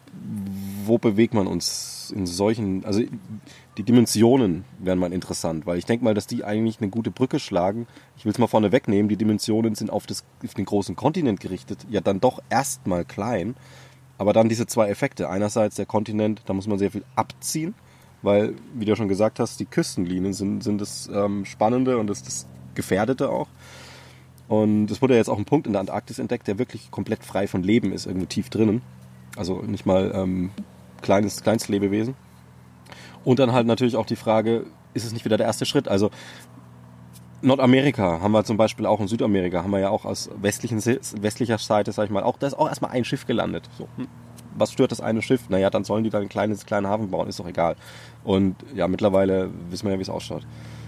wo bewegt man uns in solchen, also die Dimensionen wären mal interessant, weil ich denke mal, dass die eigentlich eine gute Brücke schlagen. Ich will es mal vorne wegnehmen, die Dimensionen sind auf, das, auf den großen Kontinent gerichtet, ja dann doch erstmal klein, aber dann diese zwei Effekte. Einerseits der Kontinent, da muss man sehr viel abziehen, weil, wie du ja schon gesagt hast, die Küstenlinien sind, sind das ähm, Spannende und das, das Gefährdete auch. Und es wurde ja jetzt auch ein Punkt in der Antarktis entdeckt, der wirklich komplett frei von Leben ist, irgendwo tief drinnen. Also nicht mal ähm, kleines, kleines Lebewesen. Und dann halt natürlich auch die Frage, ist es nicht wieder der erste Schritt? Also Nordamerika haben wir zum Beispiel auch, in Südamerika haben wir ja auch aus westlichen, westlicher Seite, sag ich mal, auch, da ist auch erstmal ein Schiff gelandet. So, hm, was stört das eine Schiff? Naja, dann sollen die da ein kleines, kleinen Hafen bauen, ist doch egal. Und ja, mittlerweile wissen wir ja, wie es ausschaut.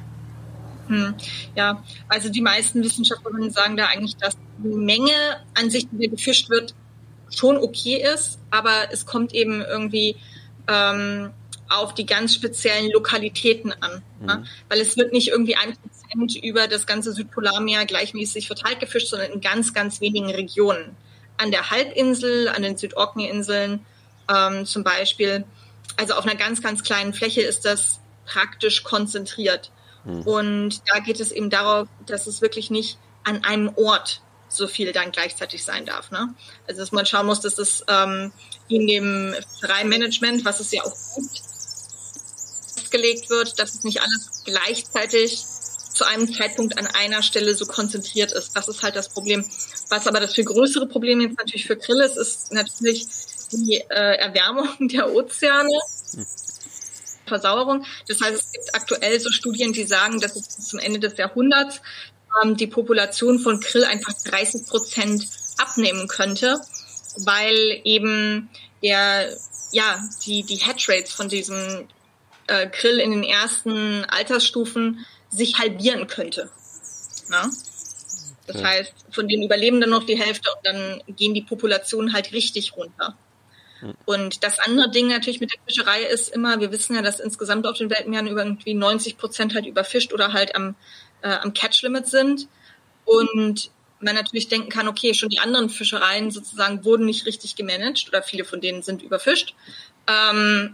Hm, ja, also die meisten Wissenschaftlerinnen sagen da eigentlich, dass die Menge an sich, die gefischt wird, schon okay ist, aber es kommt eben irgendwie ähm, auf die ganz speziellen Lokalitäten an. Mhm. Ne? Weil es wird nicht irgendwie ein Prozent über das ganze Südpolarmeer gleichmäßig verteilt gefischt, sondern in ganz, ganz wenigen Regionen. An der Halbinsel, an den Südorkney-Inseln ähm, zum Beispiel. Also auf einer ganz, ganz kleinen Fläche ist das praktisch konzentriert. Und da geht es eben darauf, dass es wirklich nicht an einem Ort so viel dann gleichzeitig sein darf. Ne? Also dass man schauen muss, dass das ähm, in dem Fischereimanagement, was es ja auch gibt, festgelegt wird, dass es nicht alles gleichzeitig zu einem Zeitpunkt an einer Stelle so konzentriert ist. Das ist halt das Problem. Was aber das viel größere Problem jetzt natürlich für Krill ist, ist natürlich die äh, Erwärmung der Ozeane. Versauerung. Das heißt, es gibt aktuell so Studien, die sagen, dass es bis zum Ende des Jahrhunderts ähm, die Population von Krill einfach dreißig Prozent abnehmen könnte, weil eben der, ja, die, die Hatch-Rates von diesem äh, Krill in den ersten Altersstufen sich halbieren könnte. Ja? Das ja. heißt, von den Überlebenden noch die Hälfte und dann gehen die Populationen halt richtig runter. Und das andere Ding natürlich mit der Fischerei ist immer, wir wissen ja, dass insgesamt auf den Weltmeeren irgendwie neunzig Prozent halt überfischt oder halt am, äh, am Catch-Limit sind. Und man natürlich denken kann, okay, schon die anderen Fischereien sozusagen wurden nicht richtig gemanagt oder viele von denen sind überfischt. Ähm,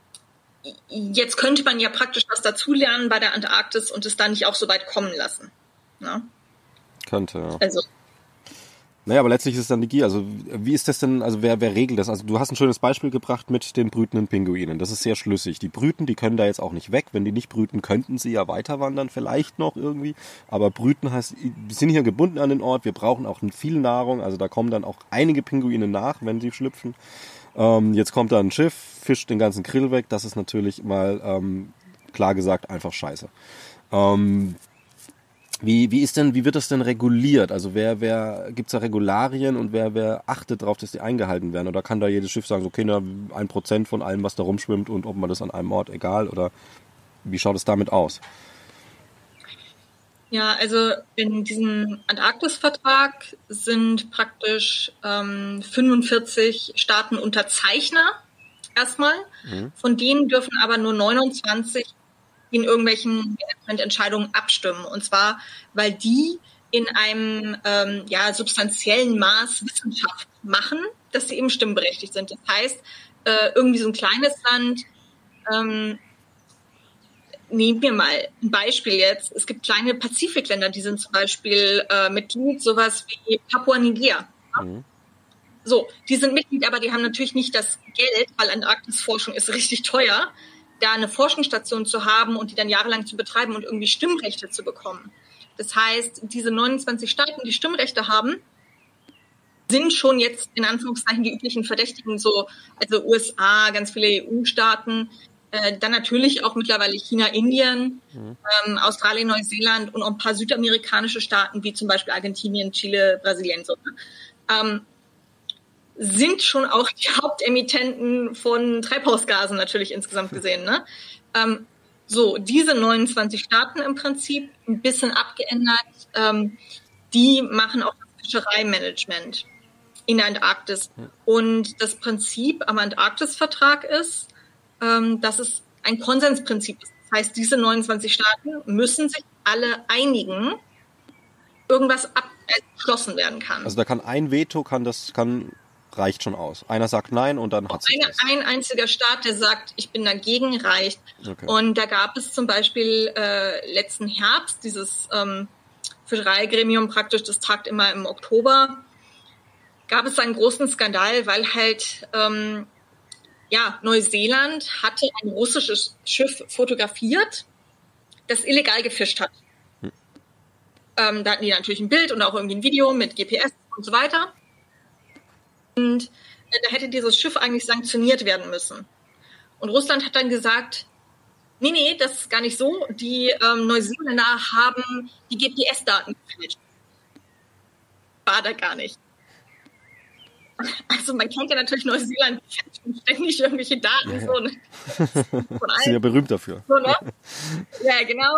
jetzt könnte man ja praktisch was dazulernen bei der Antarktis und es da nicht auch so weit kommen lassen. Na? Könnte, ja. Also. Naja, aber letztlich ist es dann die Gier. Also wie ist das denn, also wer, wer regelt das? Also du hast ein schönes Beispiel gebracht mit den brütenden Pinguinen. Das ist sehr schlüssig. Die brüten, die können da jetzt auch nicht weg. Wenn die nicht brüten, könnten sie ja weiter wandern, vielleicht noch irgendwie. Aber brüten heißt, wir sind hier gebunden an den Ort. Wir brauchen auch viel Nahrung. Also da kommen dann auch einige Pinguine nach, wenn sie schlüpfen. Ähm, jetzt kommt da ein Schiff, fischt den ganzen Krill weg. Das ist natürlich mal... Ähm, klar gesagt einfach scheiße. Ähm, wie, wie ist denn, wie wird das denn reguliert? Also wer, wer, gibt's da Regularien und wer, wer achtet darauf, dass die eingehalten werden? Oder kann da jedes Schiff sagen, so, okay, na, ein Prozent von allem, was da rumschwimmt und ob man das an einem Ort, egal? Oder wie schaut es damit aus? Ja, also in diesem Antarktis-Vertrag sind praktisch ähm, fünfundvierzig Staaten Unterzeichner erstmal. Mhm. Von denen dürfen aber nur neunundzwanzig in irgendwelchen Managemententscheidungen abstimmen. Und zwar, weil die in einem ähm, ja, substanziellen Maß Wissenschaft machen, dass sie eben stimmberechtigt sind. Das heißt, äh, irgendwie so ein kleines Land, ähm, nehmen wir mal ein Beispiel jetzt. Es gibt kleine Pazifikländer, die sind zum Beispiel äh, Mitglied, sowas wie Papua-Neuguinea. Mhm. So, die sind Mitglied, aber die haben natürlich nicht das Geld, weil Antarktisforschung ist richtig teuer, da eine Forschungsstation zu haben und die dann jahrelang zu betreiben und irgendwie Stimmrechte zu bekommen. Das heißt, diese neunundzwanzig Staaten, die Stimmrechte haben, sind schon jetzt in Anführungszeichen die üblichen Verdächtigen, so also U S A, ganz viele E U-Staaten, äh, dann natürlich auch mittlerweile China, Indien, mhm. ähm, Australien, Neuseeland und auch ein paar südamerikanische Staaten, wie zum Beispiel Argentinien, Chile, Brasilien, so. Ähm, sind schon auch die Hauptemittenten von Treibhausgasen natürlich insgesamt gesehen. Ne? Ähm, so, diese neunundzwanzig Staaten im Prinzip, ein bisschen abgeändert, ähm, die machen auch das Fischereimanagement in der Antarktis. Und das Prinzip am Antarktisvertrag ist, ähm, dass es ein Konsensprinzip ist. Das heißt, diese neunundzwanzig Staaten müssen sich alle einigen, irgendwas abgeschlossen werden kann. Also da kann ein Veto, kann das, kann reicht schon aus. Einer sagt nein und dann hat es das. Ein einziger Staat, der sagt, ich bin dagegen, reicht. Okay. Und da gab es zum Beispiel äh, letzten Herbst dieses ähm, Fischereigremium praktisch, das tagt immer im Oktober, gab es einen großen Skandal, weil halt ähm, ja, Neuseeland hatte ein russisches Schiff fotografiert, das illegal gefischt hat. Hm. Ähm, da hatten die natürlich ein Bild und auch irgendwie ein Video mit G P S und so weiter. Und äh, da hätte dieses Schiff eigentlich sanktioniert werden müssen. Und Russland hat dann gesagt, nee, nee, das ist gar nicht so. Die ähm, Neuseeländer haben die G P S-Daten gefälscht. War da gar nicht. Also man kennt ja natürlich Neuseeland, die fälschen ständig irgendwelche Daten. Ja, ja. So, ne? Von allen. Sind ja berühmt dafür. So, ne? Ja, genau.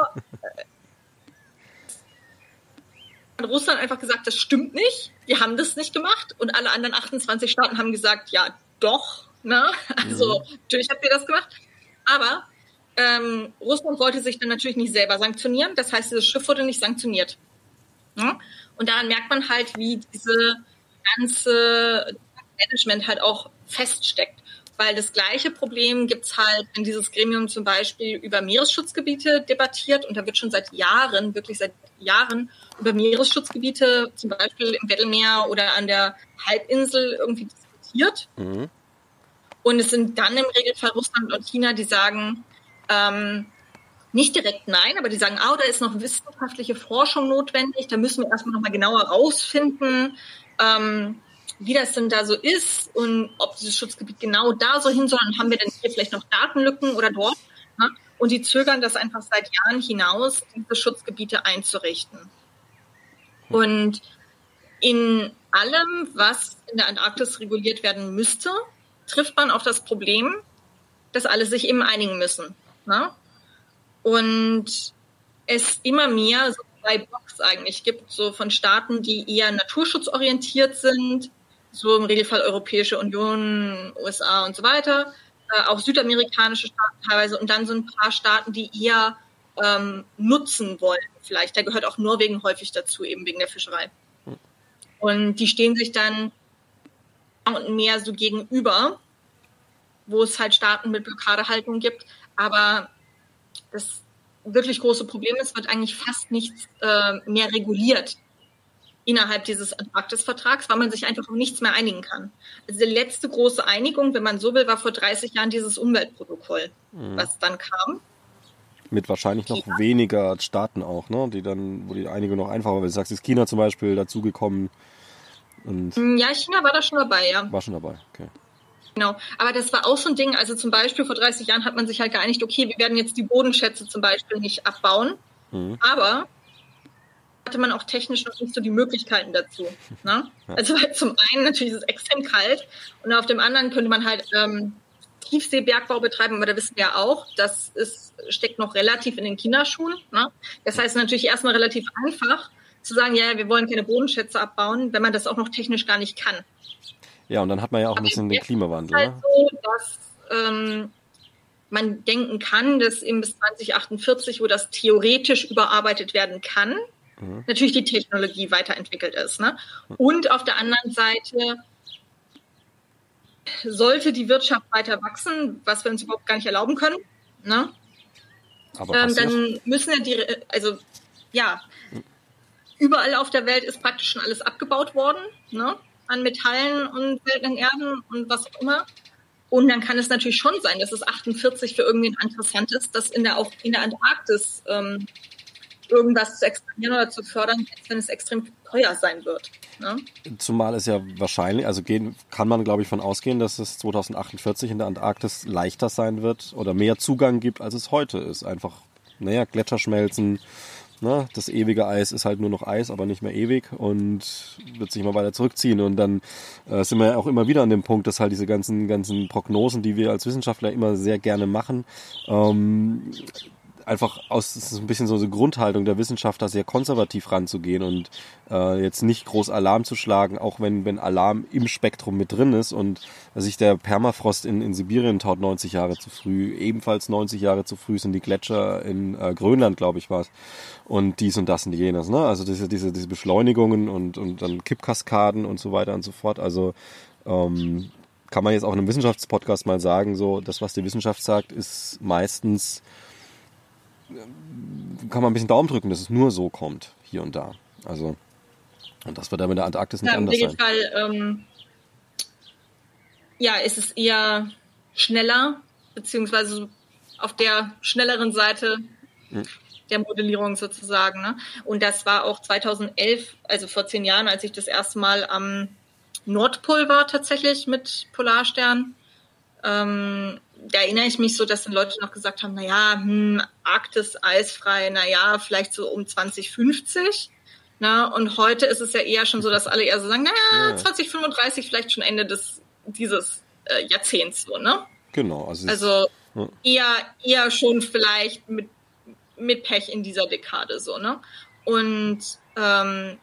Hat Russland einfach gesagt, das stimmt nicht, die haben das nicht gemacht und alle anderen achtundzwanzig Staaten haben gesagt, ja doch, ne? Also mhm. natürlich habt ihr das gemacht, aber ähm, Russland wollte sich dann natürlich nicht selber sanktionieren, das heißt, dieses Schiff wurde nicht sanktioniert. Ja? Und daran merkt man halt, wie diese ganze Management halt auch feststeckt, weil das gleiche Problem gibt's halt, wenn dieses Gremium zum Beispiel über Meeresschutzgebiete debattiert und da wird schon seit Jahren, wirklich seit Jahren über Meeresschutzgebiete, zum Beispiel im Weddellmeer oder an der Halbinsel irgendwie diskutiert. Mhm. Und es sind dann im Regelfall Russland und China, die sagen, ähm, nicht direkt nein, aber die sagen, oh, da ist noch wissenschaftliche Forschung notwendig, da müssen wir erstmal nochmal genauer rausfinden, ähm, wie das denn da so ist und ob dieses Schutzgebiet genau da so hin soll und haben wir denn hier vielleicht noch Datenlücken oder dort. Ne? Und die zögern das einfach seit Jahren hinaus, diese Schutzgebiete einzurichten. Und in allem, was in der Antarktis reguliert werden müsste, trifft man auf das Problem, dass alle sich eben einigen müssen. Ne? Und es immer mehr so zwei Blocks eigentlich gibt, so von Staaten, die eher naturschutzorientiert sind, so im Regelfall Europäische Union, U S A und so weiter, äh, auch südamerikanische Staaten teilweise und dann so ein paar Staaten, die eher ähm, nutzen wollen vielleicht. Da gehört auch Norwegen häufig dazu, eben wegen der Fischerei. Und die stehen sich dann mehr und mehr so gegenüber, wo es halt Staaten mit Blockadehaltung gibt. Aber das wirklich große Problem ist, wird eigentlich fast nichts äh, mehr reguliert innerhalb dieses Antarktisvertrags, weil man sich einfach auf nichts mehr einigen kann. Also die letzte große Einigung, wenn man so will, war vor dreißig Jahren dieses Umweltprotokoll, mhm. was dann kam. Mit wahrscheinlich noch China. Weniger Staaten auch, ne? Die dann, wo die Einigung noch einfacher war. Du sagst, ist China zum Beispiel dazugekommen. Und ja, China war da schon dabei, ja. War schon dabei, okay. Genau, aber das war auch so ein Ding, also zum Beispiel vor dreißig Jahren hat man sich halt geeinigt, okay, wir werden jetzt die Bodenschätze zum Beispiel nicht abbauen, mhm. aber hatte man auch technisch noch nicht so die Möglichkeiten dazu. Ne? Ja. Also halt zum einen natürlich ist es extrem kalt und auf dem anderen könnte man halt ähm, Tiefseebergbau betreiben, aber da wissen wir ja auch, das ist, steckt noch relativ in den Kinderschuhen. Ne? Das heißt natürlich erstmal relativ einfach zu sagen, ja, wir wollen keine Bodenschätze abbauen, wenn man das auch noch technisch gar nicht kann. Ja, und dann hat man ja auch ein aber bisschen den Klimawandel. Es ist halt ne? so, dass ähm, man denken kann, dass eben bis zwanzig achtundvierzig, wo das theoretisch überarbeitet werden kann, mhm. natürlich die Technologie weiterentwickelt ist. Ne? Und auf der anderen Seite sollte die Wirtschaft weiter wachsen, was wir uns überhaupt gar nicht erlauben können, ne? Aber ähm, dann müssen ja die, also ja, überall auf der Welt ist praktisch schon alles abgebaut worden, ne? An Metallen und seltenen Erden und was auch immer. Und dann kann es natürlich schon sein, dass es achtundvierzig für irgendwen interessant ist, dass in der, auch in der Antarktis ähm, irgendwas zu expandieren oder zu fördern, wenn es extrem teuer sein wird. Ne? Zumal es ja wahrscheinlich, also gehen, kann man glaube ich von ausgehen, dass es zwanzig achtundvierzig in der Antarktis leichter sein wird oder mehr Zugang gibt, als es heute ist. Einfach, naja, Gletscher schmelzen, ne? Das ewige Eis ist halt nur noch Eis, aber nicht mehr ewig und wird sich mal weiter zurückziehen. Und dann äh, sind wir ja auch immer wieder an dem Punkt, dass halt diese ganzen, ganzen Prognosen, die wir als Wissenschaftler immer sehr gerne machen, ähm, einfach aus, das ist ein bisschen so eine Grundhaltung der Wissenschaftler, sehr konservativ ranzugehen und äh, jetzt nicht groß Alarm zu schlagen, auch wenn wenn Alarm im Spektrum mit drin ist und sich der Permafrost in, in Sibirien taut neunzig Jahre zu früh, ebenfalls neunzig Jahre zu früh sind die Gletscher in äh, Grönland, glaube ich, war es, und dies und das und jenes, ne? Also diese diese diese Beschleunigungen und und dann Kippkaskaden und so weiter und so fort. Also ähm, kann man jetzt auch in einem Wissenschaftspodcast mal sagen, so das, was die Wissenschaft sagt, ist meistens, kann man ein bisschen Daumen drücken, dass es nur so kommt, hier und da. Also, und das wird dann mit der Antarktis nicht ja, anders sein. Im Fall, ähm, ja, ist es eher schneller, beziehungsweise auf der schnelleren Seite hm. der Modellierung sozusagen. Ne? Und das war auch zweitausendelf, also vor zehn Jahren, als ich das erste Mal am Nordpol war tatsächlich mit Polarstern. Ähm, da erinnere ich mich so, dass dann Leute noch gesagt haben, naja, hm, Arktis eisfrei, naja, vielleicht so um zwanzig fünfzig. Na, und heute ist es ja eher schon so, dass alle eher so sagen, naja, ja. zwanzig fünfunddreißig, vielleicht schon Ende des dieses äh, Jahrzehnts so, ne? Genau. Also, also ja. eher, eher schon vielleicht mit, mit Pech in dieser Dekade so, ne? Und ähm,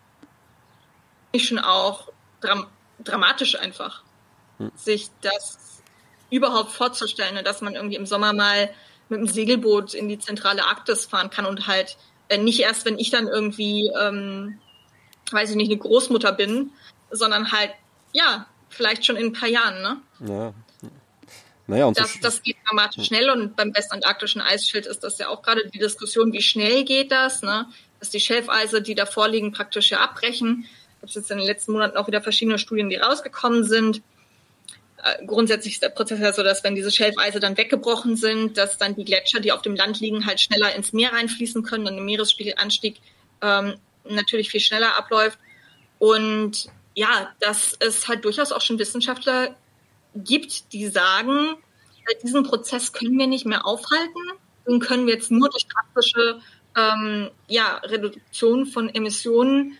ist schon auch dram- dramatisch einfach, hm. sich das überhaupt vorzustellen, dass man irgendwie im Sommer mal mit dem Segelboot in die zentrale Arktis fahren kann und halt äh, nicht erst, wenn ich dann irgendwie, ähm, weiß ich nicht, eine Großmutter bin, sondern halt, ja, vielleicht schon in ein paar Jahren, ne? Ja. Naja, und das, so das geht dramatisch schnell und beim westantarktischen Eisschild ist das ja auch gerade die Diskussion, wie schnell geht das, ne? Dass die Schelfeise, die davor liegen, praktisch ja abbrechen. Es gibt jetzt in den letzten Monaten auch wieder verschiedene Studien, die rausgekommen sind. Grundsätzlich ist der Prozess ja so, dass wenn diese Schelfeise dann weggebrochen sind, dass dann die Gletscher, die auf dem Land liegen, halt schneller ins Meer reinfließen können, dann der Meeresspiegelanstieg ähm, natürlich viel schneller abläuft. Und ja, dass es halt durchaus auch schon Wissenschaftler gibt, die sagen, diesen Prozess können wir nicht mehr aufhalten, den können wir jetzt nur durch drastische ähm, ja, Reduktion von Emissionen,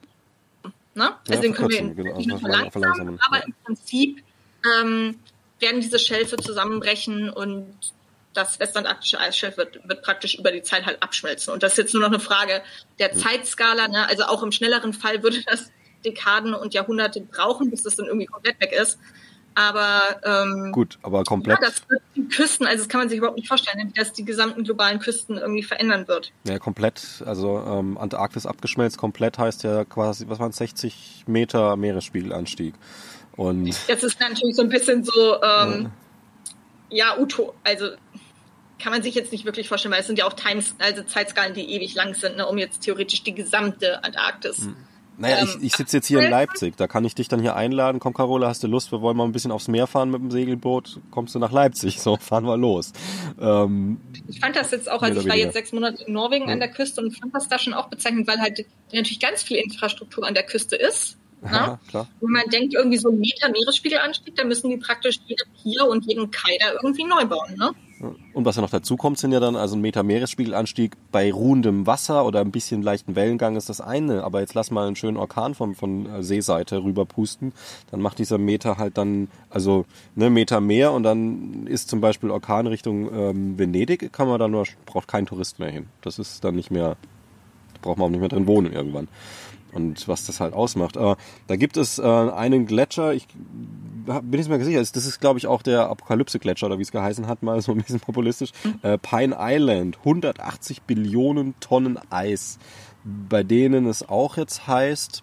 ne? Also ja, den können wir genau, nicht nur verlangsamen, verlangsamen, aber ja. im Prinzip Ähm, werden diese Schelfe zusammenbrechen und das westantarktische Eisschelf wird, wird praktisch über die Zeit halt abschmelzen. Und das ist jetzt nur noch eine Frage der Zeitskala. Ne? Also auch im schnelleren Fall würde das Dekaden und Jahrhunderte brauchen, bis das dann irgendwie komplett weg ist. Aber ähm, gut, aber komplett. Ja, das wird die Küsten, also das kann man sich überhaupt nicht vorstellen, dass die gesamten globalen Küsten irgendwie verändern wird. Ja, komplett. Also ähm, Antarktis abgeschmelzt, komplett heißt ja quasi, was waren sechzig Meter Meeresspiegelanstieg. Und das ist natürlich so ein bisschen so, ähm, ja, ja Uto, also kann man sich jetzt nicht wirklich vorstellen, weil es sind ja auch Times, also Zeitskalen, die ewig lang sind, ne, um jetzt theoretisch die gesamte Antarktis. Naja, ähm, ich, ich sitze jetzt hier in Leipzig, da kann ich dich dann hier einladen, komm Carola, hast du Lust, wir wollen mal ein bisschen aufs Meer fahren mit dem Segelboot, kommst du nach Leipzig, so, fahren wir los. Ähm, ich fand das jetzt auch, also ich war jetzt sechs Monate in Norwegen ja. an der Küste und fand das da schon auch bezeichnend, weil halt natürlich ganz viel Infrastruktur an der Küste ist. Ne? Ja, klar. Wenn man denkt, irgendwie so ein Meter Meeresspiegelanstieg, da müssen die praktisch jede Pier und jeden Kai da irgendwie neu bauen. Ne? Und was ja noch dazu kommt, sind ja dann also ein Meter Meeresspiegelanstieg bei ruhendem Wasser oder ein bisschen leichten Wellengang ist das eine. Aber jetzt lass mal einen schönen Orkan von, von Seeseite rüber pusten. Dann macht dieser Meter halt dann, also ne, Meter mehr und dann ist zum Beispiel Orkan Richtung ähm, Venedig, kann man dann nur, braucht kein Tourist mehr hin. Das ist dann nicht mehr, da braucht man auch nicht mehr drin wohnen irgendwann. Und was das halt ausmacht. Aber da gibt es äh, einen Gletscher, ich bin nicht mehr sicher, das ist glaube ich auch der Apokalypse-Gletscher oder wie es geheißen hat, mal so ein bisschen populistisch. Äh, Pine Island, hundertachtzig Billionen Tonnen Eis, bei denen es auch jetzt heißt,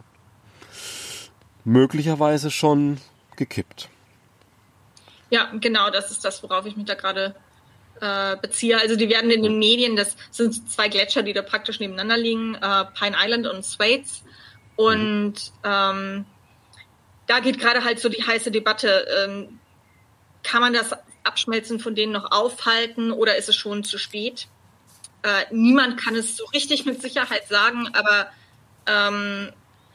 möglicherweise schon gekippt. Ja, genau, das ist das, worauf ich mich da gerade äh, beziehe. Also die werden in den Medien, das sind zwei Gletscher, die da praktisch nebeneinander liegen, äh, Pine Island und Thwaites. Und ähm, da geht gerade halt so die heiße Debatte, ähm, kann man das Abschmelzen von denen noch aufhalten oder ist es schon zu spät? Äh, niemand kann es so richtig mit Sicherheit sagen, aber ähm,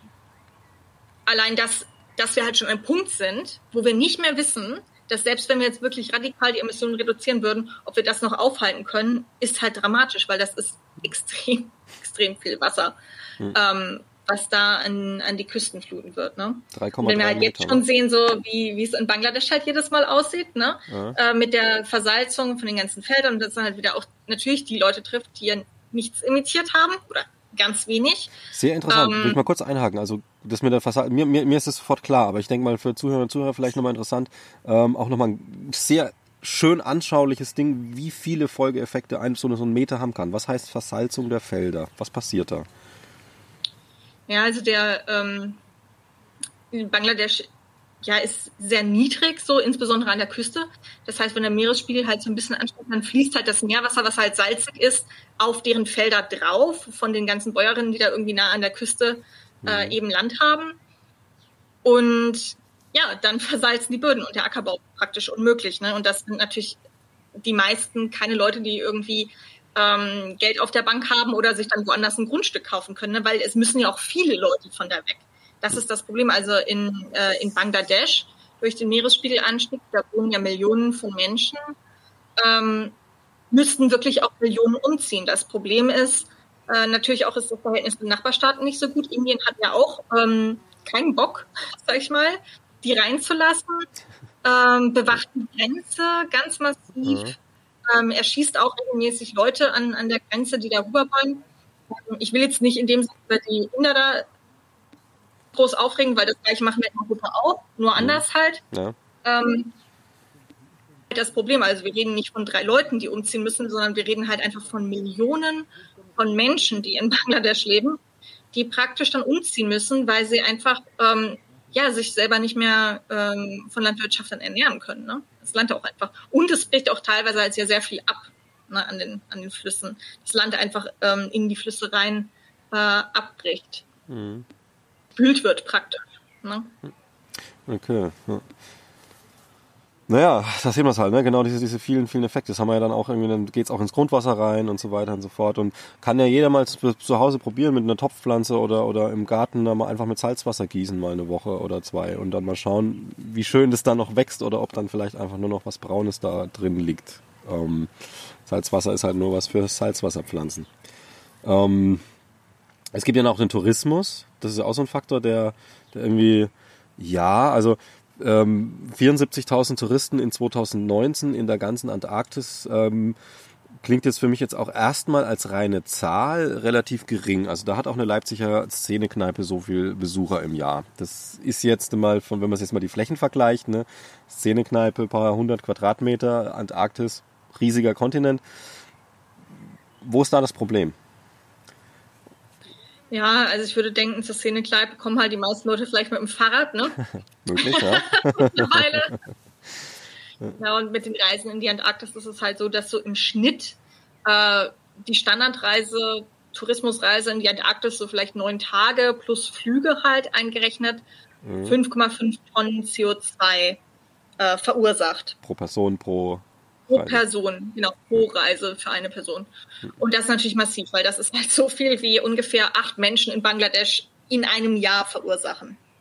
allein das, dass wir halt schon an einem Punkt sind, wo wir nicht mehr wissen, dass selbst wenn wir jetzt wirklich radikal die Emissionen reduzieren würden, ob wir das noch aufhalten können, ist halt dramatisch, weil das ist extrem, extrem viel Wasser. Mhm. Ähm, was da an, an die Küsten fluten wird. Ne? drei Komma drei Wenn wir halt Meter, jetzt schon sehen, so wie, wie es in Bangladesch halt jedes Mal aussieht, ne? Ja. Äh, mit der Versalzung von den ganzen Feldern und das dann halt wieder auch natürlich die Leute trifft, die ja nichts imitiert haben oder ganz wenig. Sehr interessant. Ähm, Will ich mal kurz einhaken. Also das mit der Versal- mir, mir, mir ist es sofort klar, aber ich denke mal für Zuhörer und Zuhörer vielleicht nochmal interessant, ähm, auch nochmal ein sehr schön anschauliches Ding, wie viele Folgeeffekte ein so ein Meter haben kann. Was heißt Versalzung der Felder? Was passiert da? Ja, also der ähm, in Bangladesch ja ist sehr niedrig, so insbesondere an der Küste. Das heißt, wenn der Meeresspiegel halt so ein bisschen ansteigt, dann fließt halt das Meerwasser, was halt salzig ist, auf deren Felder drauf, von den ganzen Bäuerinnen, die da irgendwie nah an der Küste äh, eben Land haben. Und ja, dann versalzen die Böden und der Ackerbau praktisch unmöglich. Ne? Und das sind natürlich die meisten keine Leute, die irgendwie ähm, Geld auf der Bank haben oder sich dann woanders ein Grundstück kaufen können, ne? Weil es müssen ja auch viele Leute von da weg. Das ist das Problem. Also in, äh, in Bangladesch, durch den Meeresspiegelanstieg, da wohnen ja Millionen von Menschen, ähm, müssten wirklich auch Millionen umziehen. Das Problem ist, äh, natürlich auch ist das Verhältnis zu den Nachbarstaaten nicht so gut. Indien hat ja auch ähm, keinen Bock, sag ich mal, die reinzulassen. Ähm, bewacht die Grenze ganz massiv. Mhm. Ähm, er schießt auch regelmäßig Leute an, an der Grenze, die da rüber wollen. Ähm, ich will jetzt nicht in dem Sinne über die Inder da groß aufregen, weil das gleiche machen wir in Europa auch, nur anders halt. Ja. Ähm, das Problem, also wir reden nicht von drei Leuten, die umziehen müssen, sondern wir reden halt einfach von Millionen von Menschen, die in Bangladesch leben, die praktisch dann umziehen müssen, weil sie einfach ähm, ja, sich selber nicht mehr ähm, von Landwirtschaft dann ernähren können. Ne? Das Land auch einfach. Und es bricht auch teilweise halt sehr, sehr viel ab, ne, an den, an den Flüssen. Das Land einfach ähm, in die Flüsse rein äh, abbricht. Mhm. Spült wird praktisch. Ne? Okay. Ja. Naja, das sehen wir es halt, ne? Genau diese, diese vielen, vielen Effekte. Das haben wir ja dann auch irgendwie, dann geht es auch ins Grundwasser rein und so weiter und so fort. Und kann ja jeder mal zu, zu Hause probieren mit einer Topfpflanze oder, oder im Garten da mal einfach mit Salzwasser gießen, mal eine Woche oder zwei und dann mal schauen, wie schön das dann noch wächst oder ob dann vielleicht einfach nur noch was Braunes da drin liegt. Ähm, Salzwasser ist halt nur was für Salzwasserpflanzen. Ähm, es gibt ja noch den Tourismus. Das ist ja auch so ein Faktor, der, der irgendwie, ja, also Ähm, vierundsiebzigtausend Touristen in zweitausendneunzehn in der ganzen Antarktis ähm, klingt jetzt für mich jetzt auch erstmal als reine Zahl relativ gering. Also da hat auch eine Leipziger Szenekneipe so viel Besucher im Jahr. Das ist jetzt mal, von, wenn man jetzt mal die Flächen vergleicht, ne, Szenekneipe, paar hundert Quadratmeter, Antarktis, riesiger Kontinent. Wo ist da das Problem? Ja, also ich würde denken, zur Szenekneipe kommen halt die meisten Leute vielleicht mit dem Fahrrad, ne? Möglich, ja. Mittlerweile. Ja, und mit den Reisen in die Antarktis ist es halt so, dass so im Schnitt äh, die Standardreise, Tourismusreise in die Antarktis so vielleicht neun Tage plus Flüge halt eingerechnet, mhm. fünf Komma fünf Tonnen C O zwei äh, verursacht. Pro Person, pro... Pro Person, genau, pro Reise für eine Person. Und das ist natürlich massiv, weil das ist halt so viel wie ungefähr acht Menschen in Bangladesch in einem Jahr verursachen.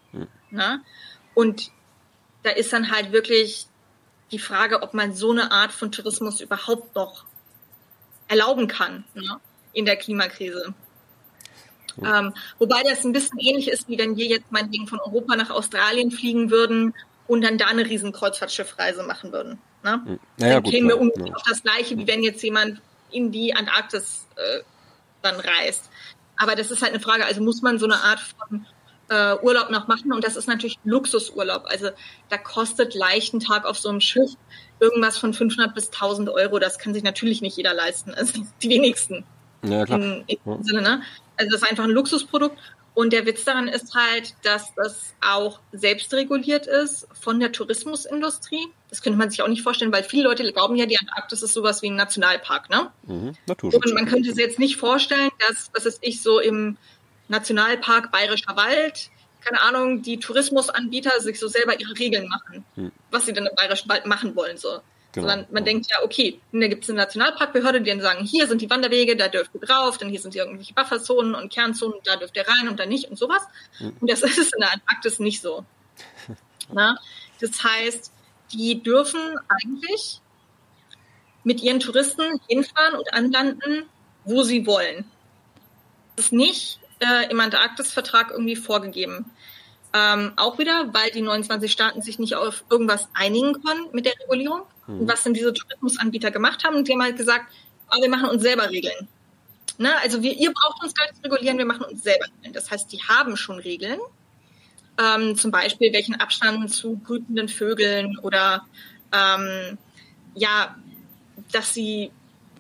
Ne? Und da ist dann halt wirklich die Frage, ob man so eine Art von Tourismus überhaupt noch erlauben kann, ne? In der Klimakrise. Ja. Ähm, wobei das ein bisschen ähnlich ist, wie wenn wir jetzt meinetwegen von Europa nach Australien fliegen würden und dann da eine riesen Kreuzfahrtschiffreise machen würden. Ne? Ja, dann gut, kämen wir klar, ungefähr ja. auf das Gleiche, wie wenn jetzt jemand in die Antarktis äh, dann reist. Aber das ist halt eine Frage, also muss man so eine Art von äh, Urlaub noch machen, und das ist natürlich Luxusurlaub. Also da kostet leicht ein Tag auf so einem Schiff irgendwas von fünfhundert bis tausend Euro. Das kann sich natürlich nicht jeder leisten, also die wenigsten. Ja, klar. In, in Ja. dem Sinne, ne? Also das ist einfach ein Luxusprodukt. Und der Witz daran ist halt, dass das auch selbst reguliert ist von der Tourismusindustrie. Das könnte man sich auch nicht vorstellen, weil viele Leute glauben ja, die Antarktis ist sowas wie ein Nationalpark, ne? Mhm. Naturschutz. Und man könnte sich jetzt nicht vorstellen, dass, was ist ich, so im Nationalpark Bayerischer Wald, keine Ahnung, die Tourismusanbieter sich so selber ihre Regeln machen, mhm. was sie denn im Bayerischen Wald machen wollen, so. Genau. Sondern man ja. denkt ja, okay, da gibt es eine Nationalparkbehörde, die dann sagen, hier sind die Wanderwege, da dürft ihr drauf, dann hier sind hier irgendwelche Bufferzonen und Kernzonen, da dürft ihr rein und da nicht und sowas. Mhm. Und das ist in der Antarktis nicht so. Na? Das heißt, die dürfen eigentlich mit ihren Touristen hinfahren und anlanden, wo sie wollen. Das ist nicht äh, im Antarktis-Vertrag irgendwie vorgegeben. Ähm, auch wieder, weil die neunundzwanzig Staaten sich nicht auf irgendwas einigen können mit der Regulierung. Mhm. Und was denn diese Tourismusanbieter gemacht haben, die haben halt gesagt, ah, wir machen uns selber Regeln. Ne? Also wir, ihr braucht uns gar nicht zu regulieren, wir machen uns selber Regeln. Das heißt, die haben schon Regeln. Ähm, zum Beispiel, welchen Abstand zu brütenden Vögeln oder ähm, ja, dass sie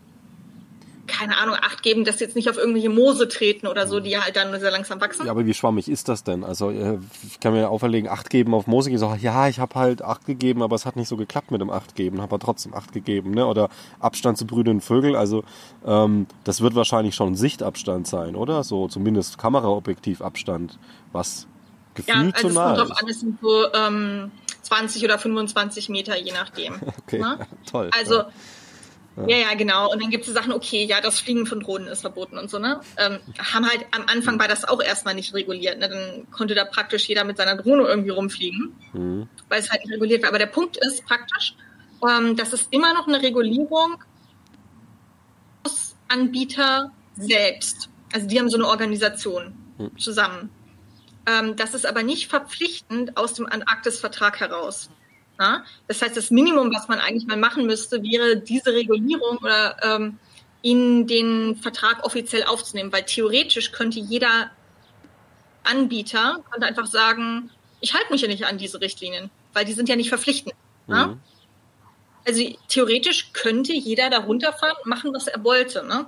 keine Ahnung, Acht geben, dass sie jetzt nicht auf irgendwelche Moose treten oder so, die halt dann sehr langsam wachsen. Ja, aber wie schwammig ist das denn? Also ich kann mir auferlegen, Acht geben auf Moose. Ich sage, ja, ich habe halt Acht gegeben, aber es hat nicht so geklappt mit dem Acht geben, habe aber trotzdem Acht gegeben. Ne? Oder Abstand zu brütenden Vögeln. Also ähm, das wird wahrscheinlich schon Sichtabstand sein, oder? So zumindest Kameraobjektivabstand, was gefühlt ja, also so nah ist. Ja, also es kommt drauf an, es sind so ähm, zwanzig oder fünfundzwanzig Meter, je nachdem. Okay, ne? Toll. Also ja. Ja. ja, ja, genau. Und dann gibt es Sachen, okay, ja, das Fliegen von Drohnen ist verboten und so, ne? Ähm, haben halt, am Anfang war das auch erstmal nicht reguliert, ne? Dann konnte da praktisch jeder mit seiner Drohne irgendwie rumfliegen, mhm. weil es halt nicht reguliert war. Aber der Punkt ist praktisch, ähm, das ist immer noch eine Regulierung aus Anbieter selbst. Also die haben so eine Organisation mhm. zusammen. Ähm, das ist aber nicht verpflichtend aus dem Antarktis-Vertrag heraus. Ja? Das heißt, das Minimum, was man eigentlich mal machen müsste, wäre diese Regulierung oder ähm, in den Vertrag offiziell aufzunehmen, weil theoretisch könnte jeder Anbieter könnte einfach sagen, ich halte mich ja nicht an diese Richtlinien, weil die sind ja nicht verpflichtend. Mhm. Ja? Also theoretisch könnte jeder da runterfahren und machen, was er wollte. Ne?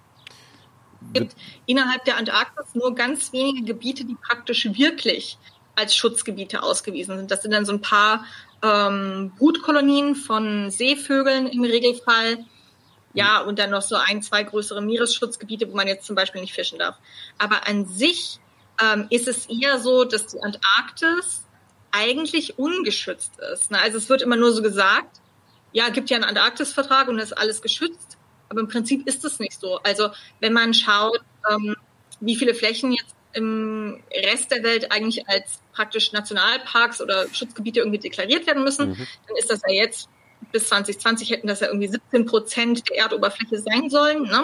Es gibt innerhalb der Antarktis nur ganz wenige Gebiete, die praktisch wirklich als Schutzgebiete ausgewiesen sind. Das sind dann so ein paar ähm, Brutkolonien von Seevögeln im Regelfall. Ja, und dann noch so ein, zwei größere Meeresschutzgebiete, wo man jetzt zum Beispiel nicht fischen darf. Aber an sich ähm, ist es eher so, dass die Antarktis eigentlich ungeschützt ist. Ne? Also es wird immer nur so gesagt, ja, gibt ja einen Antarktis-Vertrag und das ist alles geschützt. Aber im Prinzip ist es nicht so. Also wenn man schaut, ähm, wie viele Flächen jetzt im Rest der Welt eigentlich als praktisch Nationalparks oder Schutzgebiete irgendwie deklariert werden müssen, mhm. dann ist das ja jetzt, bis zwanzig zwanzig hätten das ja irgendwie siebzehn Prozent der Erdoberfläche sein sollen. Ne?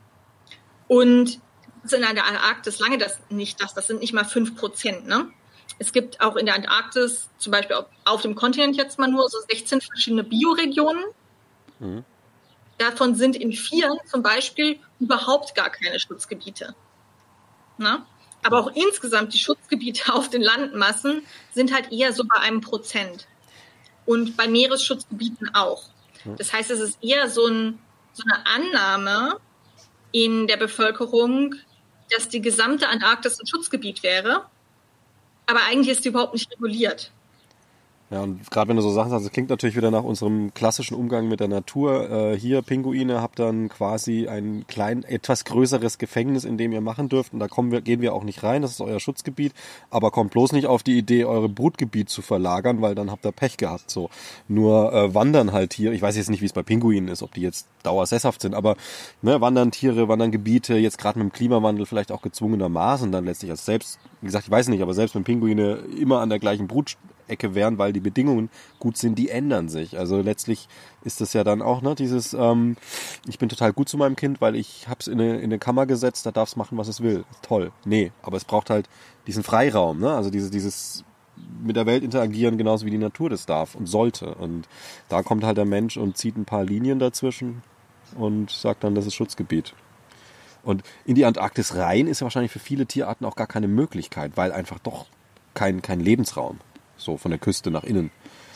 Und das ist in der Antarktis lange das nicht das, das sind nicht mal fünf Prozent. Ne? Es gibt auch in der Antarktis, zum Beispiel auf, auf dem Kontinent jetzt mal nur so sechzehn verschiedene Bioregionen. Mhm. Davon sind in vier zum Beispiel überhaupt gar keine Schutzgebiete. Na? Aber auch insgesamt die Schutzgebiete auf den Landmassen sind halt eher so bei einem Prozent. Und bei Meeresschutzgebieten auch. Das heißt, es ist eher so, ein, so eine Annahme in der Bevölkerung, dass die gesamte Antarktis ein Schutzgebiet wäre. Aber eigentlich ist die überhaupt nicht reguliert. Ja, und gerade wenn du so Sachen sagst, das klingt natürlich wieder nach unserem klassischen Umgang mit der Natur. Äh, hier, Pinguine, habt dann quasi ein klein, etwas größeres Gefängnis, in dem ihr machen dürft. Und da kommen wir, gehen wir auch nicht rein, das ist euer Schutzgebiet. Aber kommt bloß nicht auf die Idee, eure Brutgebiet zu verlagern, weil dann habt ihr Pech gehabt. So. Nur äh, wandern halt Tiere. Ich weiß jetzt nicht, wie es bei Pinguinen ist, ob die jetzt dauersesshaft sind, aber ne, wandern Tiere, wandern Gebiete, jetzt gerade mit dem Klimawandel vielleicht auch gezwungenermaßen dann letztlich. Also selbst, wie gesagt, ich weiß nicht, aber selbst wenn Pinguine immer an der gleichen Brut Ecke wären, weil die Bedingungen gut sind, die ändern sich. Also letztlich ist das ja dann auch, ne, dieses, ähm, ich bin total gut zu meinem Kind, weil ich hab's in eine, in eine Kammer gesetzt, da darf es machen, was es will. Toll. Nee, aber es braucht halt diesen Freiraum, ne? Also diese, dieses mit der Welt interagieren, genauso wie die Natur das darf und sollte. Und da kommt halt der Mensch und zieht ein paar Linien dazwischen und sagt dann, das ist Schutzgebiet. Und in die Antarktis rein ist ja wahrscheinlich für viele Tierarten auch gar keine Möglichkeit, weil einfach doch kein, kein Lebensraum. So von der Küste nach innen.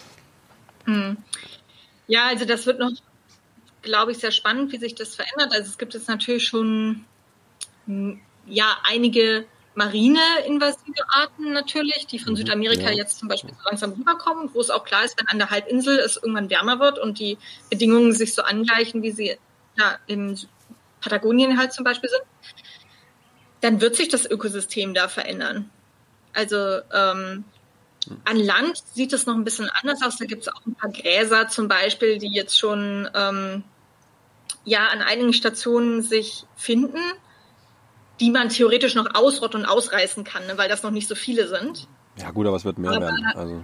Hm. Ja, also das wird noch, glaube ich, sehr spannend, wie sich das verändert. Also es gibt jetzt natürlich schon ja einige marine invasive Arten natürlich, die von mhm, Südamerika ja. jetzt zum Beispiel so langsam rüberkommen, wo es auch klar ist, wenn an der Halbinsel es irgendwann wärmer wird und die Bedingungen sich so angleichen, wie sie ja, in Patagonien halt zum Beispiel sind, dann wird sich das Ökosystem da verändern. Also ähm, an Land sieht es noch ein bisschen anders aus. Da gibt es auch ein paar Gräser zum Beispiel, die jetzt schon ähm, ja an einigen Stationen sich finden, die man theoretisch noch ausrotten und ausreißen kann, ne, weil das noch nicht so viele sind. Ja gut, aber es wird mehr aber, werden. Also,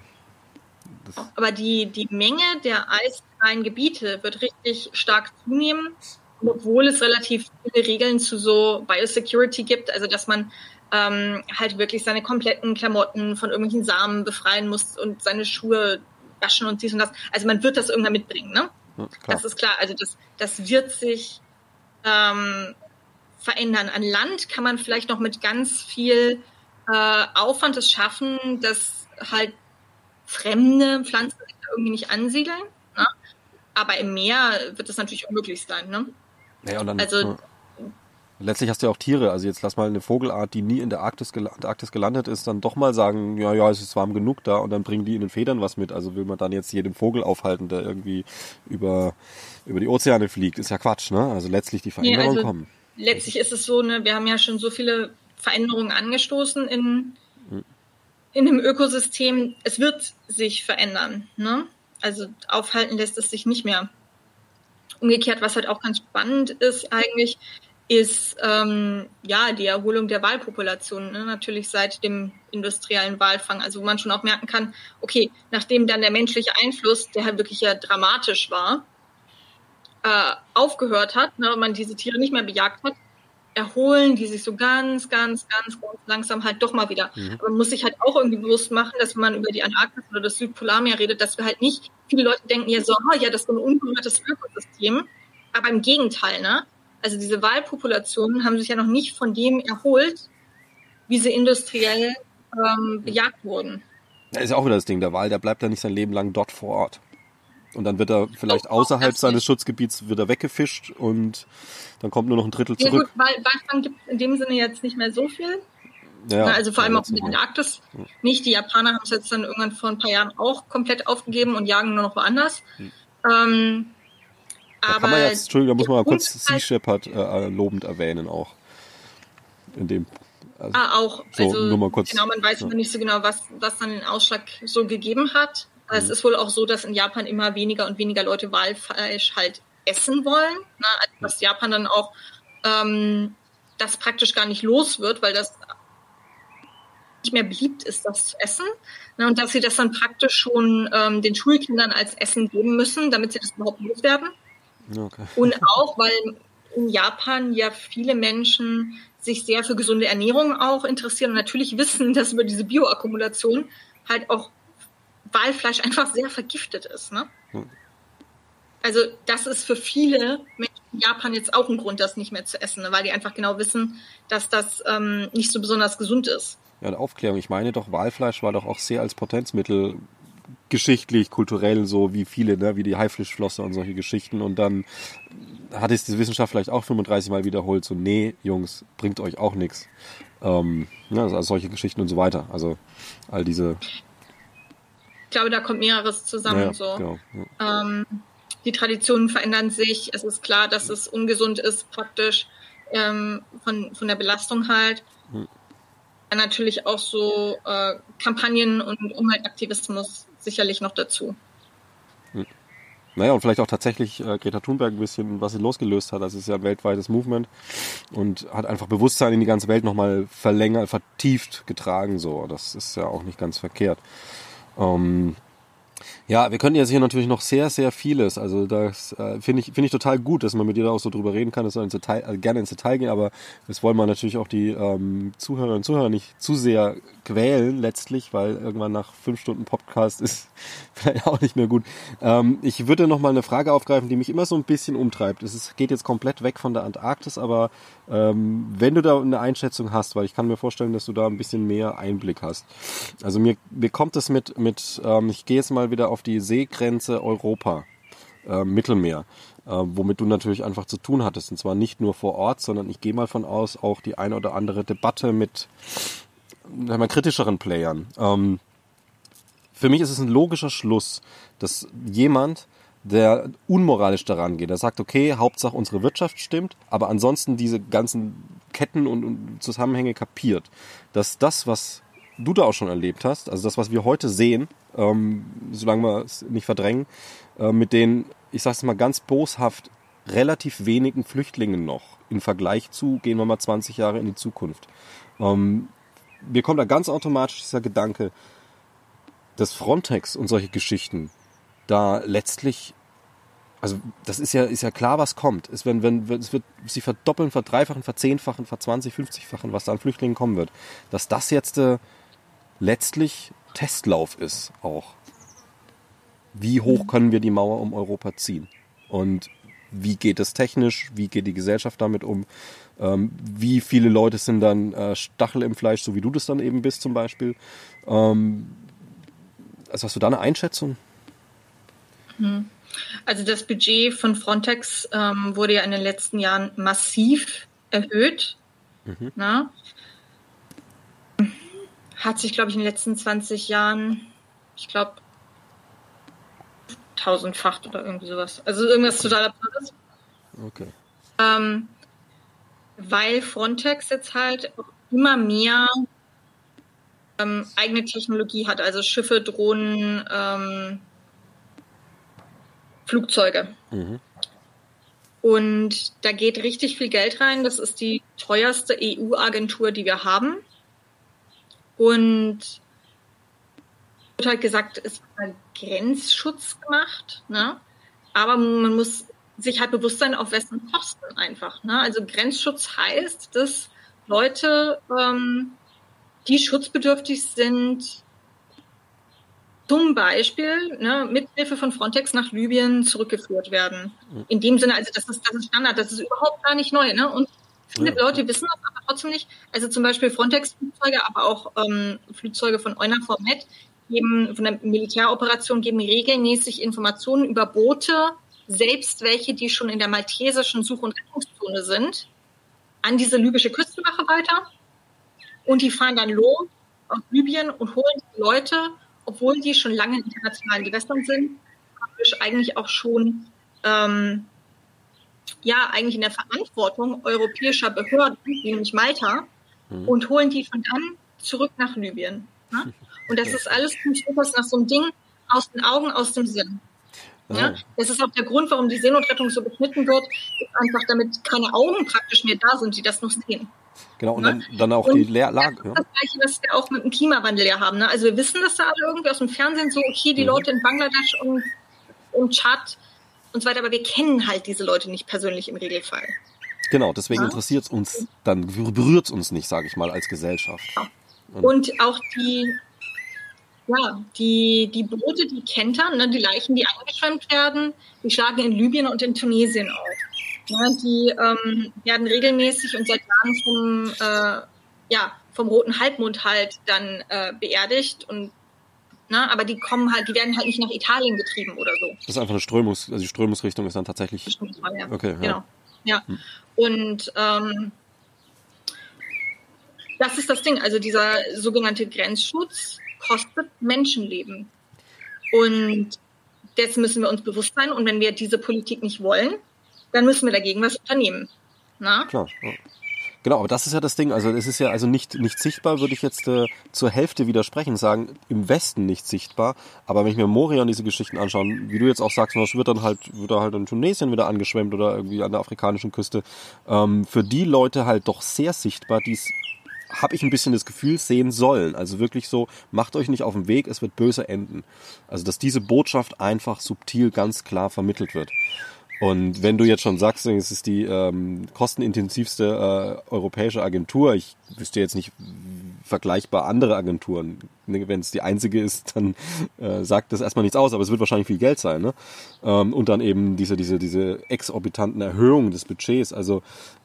das aber die, die Menge der eisfreien Gebiete wird richtig stark zunehmen, obwohl es relativ viele Regeln zu so Biosecurity gibt, also dass man Ähm, halt wirklich seine kompletten Klamotten von irgendwelchen Samen befreien muss und seine Schuhe waschen und dies und das. Also man wird das irgendwann mitbringen, ne? Ja, das ist klar. Also das, das wird sich ähm, verändern. An Land kann man vielleicht noch mit ganz viel äh, Aufwand es schaffen, dass halt fremde Pflanzen sich da irgendwie nicht ansiedeln. Ne? Aber im Meer wird das natürlich unmöglich sein, ne? Ja, und dann, also ja. Letztlich hast du ja auch Tiere, also jetzt lass mal eine Vogelart, die nie in der Arktis, gel- Arktis gelandet ist, dann doch mal sagen, ja, ja, es ist warm genug da und dann bringen die in den Federn was mit. Also will man dann jetzt jeden Vogel aufhalten, der irgendwie über, über die Ozeane fliegt, ist ja Quatsch, ne? Also letztlich die Veränderungen nee, also kommen. Letztlich ist es so, ne, wir haben ja schon so viele Veränderungen angestoßen in, hm. in dem Ökosystem. Es wird sich verändern, ne? Also aufhalten lässt es sich nicht mehr. Umgekehrt, was halt auch ganz spannend ist eigentlich, ist ähm, ja die Erholung der Walpopulation, ne? Natürlich seit dem industriellen Walfang, also wo man schon auch merken kann, okay, nachdem dann der menschliche Einfluss, der halt wirklich ja dramatisch war, äh, aufgehört hat, ne, und man diese Tiere nicht mehr bejagt hat, erholen die sich so ganz, ganz, ganz, ganz langsam halt doch mal wieder. Mhm. Aber man muss sich halt auch irgendwie bewusst machen, dass wenn man über die Antarktis oder das Südpolarmeer redet, dass wir halt nicht, viele Leute denken ja so, oh, ja, das ist so ein unberührtes Ökosystem, aber im Gegenteil, ne? Also diese Walpopulationen haben sich ja noch nicht von dem erholt, wie sie industriell ähm, bejagt wurden. Ja, ist ja auch wieder das Ding, der Wal, der bleibt ja nicht sein Leben lang dort vor Ort. Und dann wird er vielleicht oh, außerhalb seines nicht. Schutzgebiets wird er weggefischt und dann kommt nur noch ein Drittel zurück. Ja gut, Wal- Walfang gibt es in dem Sinne jetzt nicht mehr so viel. Ja, Na, also vor allem auch in der Antarktis ja. nicht. Die Japaner haben es jetzt dann irgendwann vor ein paar Jahren auch komplett aufgegeben und jagen nur noch woanders. Hm. Ähm, Da aber kann man jetzt, Entschuldigung, da muss man mal kurz Sea Shepherd äh, lobend erwähnen auch. In dem, also, ah, auch. So, also, nur mal kurz, genau, man weiß ja. aber nicht so genau, was, was dann den Ausschlag so gegeben hat. Mhm. Es ist wohl auch so, dass in Japan immer weniger und weniger Leute Walfleisch halt essen wollen. Ne? Also, dass Japan dann auch ähm, das praktisch gar nicht los wird, weil das nicht mehr beliebt ist, das zu essen. Ne? Und dass sie das dann praktisch schon ähm, den Schulkindern als Essen geben müssen, damit sie das überhaupt loswerden. Okay. Und auch, weil in Japan ja viele Menschen sich sehr für gesunde Ernährung auch interessieren und natürlich wissen, dass über diese Bioakkumulation halt auch Walfleisch einfach sehr vergiftet ist. Ne? Hm. Also das ist für viele Menschen in Japan jetzt auch ein Grund, das nicht mehr zu essen, ne? Weil die einfach genau wissen, dass das ähm, nicht so besonders gesund ist. Ja, eine Aufklärung. Ich meine doch, Walfleisch war doch auch sehr als Potenzmittel geschichtlich, kulturell, so wie viele, ne, wie die Haifischflosse und solche Geschichten. Und dann hat es die Wissenschaft vielleicht auch fünfunddreißig Mal wiederholt, so, nee, Jungs, bringt euch auch nichts. Ähm, ja, also solche Geschichten und so weiter. Also all diese... Ich glaube, da kommt mehreres zusammen. Ja, so. genau, ja. Ähm, die Traditionen verändern sich. Es ist klar, dass es ungesund ist, praktisch ähm, von, von der Belastung halt. Hm. Dann natürlich auch so äh, Kampagnen und Umweltaktivismus sicherlich noch dazu. Hm. Naja, und vielleicht auch tatsächlich äh, Greta Thunberg ein bisschen, was sie losgelöst hat. Das ist ja ein weltweites Movement und hat einfach Bewusstsein in die ganze Welt nochmal verlängert, vertieft getragen. So, das ist ja auch nicht ganz verkehrt. Ähm, Ja, wir können jetzt hier natürlich noch sehr, sehr vieles. Also das äh, finde ich finde ich total gut, dass man mit dir da auch so drüber reden kann. Das soll ins Detail, also gerne ins Detail gehen, aber das wollen wir natürlich auch die ähm, Zuhörerinnen und Zuhörer nicht zu sehr quälen letztlich, weil irgendwann nach fünf Stunden Podcast ist vielleicht auch nicht mehr gut. Ähm, ich würde noch mal eine Frage aufgreifen, die mich immer so ein bisschen umtreibt. Es ist, geht jetzt komplett weg von der Antarktis, aber ähm, wenn du da eine Einschätzung hast, weil ich kann mir vorstellen, dass du da ein bisschen mehr Einblick hast. Also mir, mir kommt es mit, mit ähm, ich gehe jetzt mal wieder auf die Seegrenze Europa, äh, Mittelmeer, äh, womit du natürlich einfach zu tun hattest. Und zwar nicht nur vor Ort, sondern ich gehe mal von aus, auch die eine oder andere Debatte mit sagen wir, kritischeren Playern. Ähm, für mich ist es ein logischer Schluss, dass jemand, der unmoralisch daran geht, der sagt, okay, Hauptsache unsere Wirtschaft stimmt, aber ansonsten diese ganzen Ketten und, und Zusammenhänge kapiert, dass das, was du da auch schon erlebt hast, also das, was wir heute sehen, ähm, solange wir es nicht verdrängen, äh, mit den, ich sag's mal ganz boshaft, relativ wenigen Flüchtlingen noch im Vergleich zu, gehen wir mal zwanzig Jahre in die Zukunft. Ähm, mir kommt da ganz automatisch dieser Gedanke, dass Frontex und solche Geschichten da letztlich, also das ist ja, ist ja klar, was kommt. Es, wenn, wenn, es wird sie verdoppeln, verdreifachen, verzehnfachen, verzwanzig, fünfzigfachen, was da an Flüchtlingen kommen wird. Dass das jetzt äh, letztlich Testlauf ist auch. Wie hoch können wir die Mauer um Europa ziehen? Und wie geht es technisch? Wie geht die Gesellschaft damit um? Ähm, wie viele Leute sind dann äh, Stachel im Fleisch, so wie du das dann eben bist zum Beispiel? Ähm, also hast du da eine Einschätzung? Also das Budget von Frontex ähm, wurde ja in den letzten Jahren massiv erhöht. Mhm. Na? Hat sich, glaube ich, in den letzten zwanzig Jahren, ich glaube, tausendfacht oder irgendwie sowas. Also irgendwas total Absurdes. Okay. Ähm, weil Frontex jetzt halt immer mehr ähm, eigene Technologie hat, also Schiffe, Drohnen, ähm, Flugzeuge. Mhm. Und da geht richtig viel Geld rein. Das ist die teuerste E U-Agentur, die wir haben. Und wird halt gesagt, es wird Grenzschutz gemacht, ne? Aber man muss sich halt bewusst sein, auf wessen Kosten einfach. Ne? Also Grenzschutz heißt, dass Leute, ähm, die schutzbedürftig sind, zum Beispiel ne, mit Hilfe von Frontex nach Libyen zurückgeführt werden. In dem Sinne, also das ist, das ist Standard, das ist überhaupt gar nicht neu. Ne? Und viele ja. Leute wissen das aber trotzdem nicht. Also zum Beispiel Frontex-Flugzeuge, aber auch ähm, Flugzeuge von EUNAVFOR Med, geben, von der Militäroperation geben regelmäßig Informationen über Boote, selbst welche, die schon in der maltesischen Such- und Rettungszone sind, an diese libysche Küstenwache weiter. Und die fahren dann los aus Libyen und holen die Leute, obwohl die schon lange in internationalen Gewässern sind, praktisch eigentlich auch schon ähm, ja eigentlich in der Verantwortung europäischer Behörden, nämlich Malta, mhm. und holen die von dann zurück nach Libyen. Ne? Und das ist alles nach so einem Ding aus den Augen, aus dem Sinn. Ja? Ja? Das ist auch der Grund, warum die Seenotrettung so beschnitten wird, ist einfach, damit keine Augen praktisch mehr da sind, die das noch sehen. Genau, und dann, dann auch und die Leerlage. Das ist das Gleiche, was wir auch mit dem Klimawandel ja haben. Ne? Also wir wissen das da alle irgendwie aus dem Fernsehen so, okay, die mhm. Leute in Bangladesch und, und Tschad und so weiter, aber wir kennen halt diese Leute nicht persönlich im Regelfall. Genau, deswegen ja? interessiert es uns, dann berührt es uns nicht, sage ich mal, als Gesellschaft. Ja. Und, und auch die, ja, die, die Boote, die kentern, ne, die Leichen, die angeschwemmt werden, die schlagen in Libyen und in Tunesien auf. Ja, die ähm, werden regelmäßig und seit Jahren vom, äh, ja, vom Roten Halbmond halt dann äh, beerdigt und na, aber die kommen halt, die werden halt nicht nach Italien getrieben oder so. Das ist einfach eine Strömungs, also die Strömungsrichtung ist dann tatsächlich. Ja. Okay, ja. Genau. Ja. Hm. Und ähm, das ist das Ding. Also dieser sogenannte Grenzschutz kostet Menschenleben. Und dessen müssen wir uns bewusst sein. Und wenn wir diese Politik nicht wollen, dann müssen wir dagegen was unternehmen. Na? Klar. Ja. Genau, aber das ist ja das Ding. Also es ist ja also nicht nicht sichtbar, würde ich jetzt äh, zur Hälfte widersprechen, sagen, im Westen nicht sichtbar. Aber wenn ich mir Moria und diese Geschichten anschaue, wie du jetzt auch sagst, was wird dann halt, wird da halt in Tunesien wieder angeschwemmt oder irgendwie an der afrikanischen Küste. Ähm, für die Leute halt doch sehr sichtbar, die es, habe ich ein bisschen das Gefühl, sehen sollen. Also wirklich so, macht euch nicht auf den Weg, es wird böse enden. Also dass diese Botschaft einfach subtil ganz klar vermittelt wird. Und wenn du jetzt schon sagst, es ist die ähm, kostenintensivste äh, europäische Agentur, ich wüsste jetzt nicht vergleichbar andere Agenturen. Wenn es die einzige ist, dann äh, sagt das erstmal nichts aus, aber es wird wahrscheinlich viel Geld sein. Ne? Ähm, und dann eben diese, diese, diese exorbitanten Erhöhungen des Budgets. Also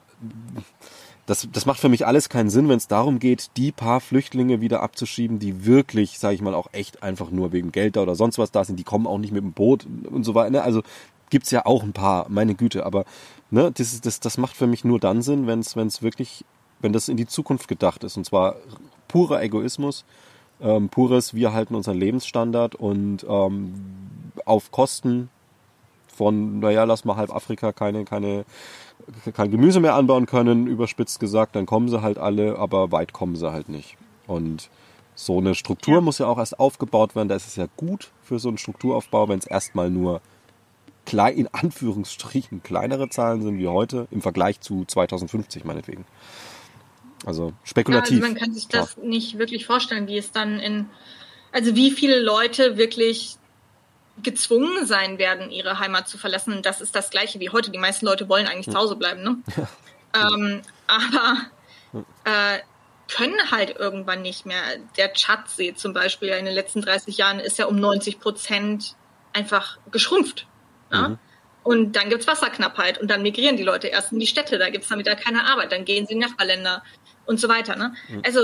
das, das macht für mich alles keinen Sinn, wenn es darum geht, die paar Flüchtlinge wieder abzuschieben, die wirklich, sage ich mal, auch echt einfach nur wegen Geld da oder sonst was da sind. Die kommen auch nicht mit dem Boot und so weiter. Ne? Also gibt's ja auch ein paar, meine Güte, aber ne, das, das, das macht für mich nur dann Sinn, wenn es wenn es wirklich, wenn das in die Zukunft gedacht ist, und zwar purer Egoismus, ähm, pures, wir halten unseren Lebensstandard und ähm, auf Kosten von, naja, lass mal halb Afrika keine, keine, kein Gemüse mehr anbauen können, überspitzt gesagt, dann kommen sie halt alle, aber weit kommen sie halt nicht. Und so eine Struktur ja. muss ja auch erst aufgebaut werden, da ist es ja gut für so einen Strukturaufbau, wenn es erstmal nur klein, in Anführungsstrichen kleinere Zahlen sind wie heute im Vergleich zu zweitausendfünfzig meinetwegen. Also spekulativ. Ja, also man kann sich das ja. nicht wirklich vorstellen, wie es dann in, also wie viele Leute wirklich gezwungen sein werden, ihre Heimat zu verlassen. Und das ist das Gleiche wie heute. Die meisten Leute wollen eigentlich ja. zu Hause bleiben, ne? Ja. Ähm, aber äh, können halt irgendwann nicht mehr. Der Tschadsee zum Beispiel in den letzten dreißig Jahren ist ja um neunzig Prozent einfach geschrumpft. Ja? Mhm. Und dann gibt's Wasserknappheit und dann migrieren die Leute erst in die Städte, da gibt's dann wieder keine Arbeit, dann gehen sie in Nachbarländer und so weiter. Ne? Mhm. Also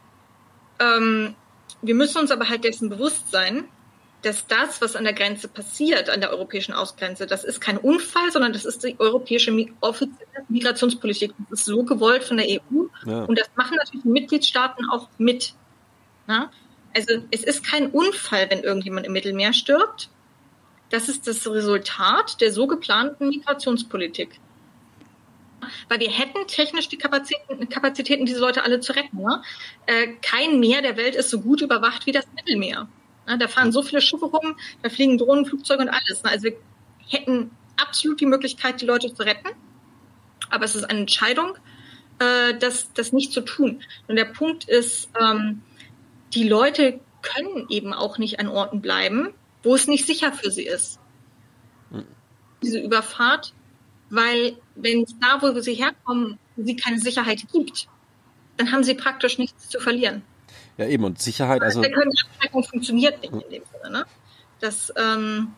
ähm, wir müssen uns aber halt dessen bewusst sein, dass das, was an der Grenze passiert, an der europäischen Ausgrenze, das ist kein Unfall, sondern das ist die europäische Mi- offizielle Migrationspolitik. Das ist so gewollt von der E U ja. und das machen natürlich die Mitgliedstaaten auch mit. Na? Also es ist kein Unfall, wenn irgendjemand im Mittelmeer stirbt. Das ist das Resultat der so geplanten Migrationspolitik. Weil wir hätten technisch die Kapazitäten, Kapazitäten diese Leute alle zu retten. Ne? Äh, kein Meer der Welt ist so gut überwacht wie das Mittelmeer. Ne? Da fahren so viele Schiffe rum, da fliegen Drohnen, Flugzeuge und alles. Ne? Also wir hätten absolut die Möglichkeit, die Leute zu retten. Aber es ist eine Entscheidung, äh, das, das nicht zu tun. Und der Punkt ist, ähm, die Leute können eben auch nicht an Orten bleiben, wo es nicht sicher für sie ist. Mhm. Diese Überfahrt, weil wenn es da, wo sie herkommen, sie keine Sicherheit gibt, dann haben sie praktisch nichts zu verlieren. Ja eben, und Sicherheit, also... Die Abschreckung funktioniert nicht in dem Sinne. Ne? Das, ähm,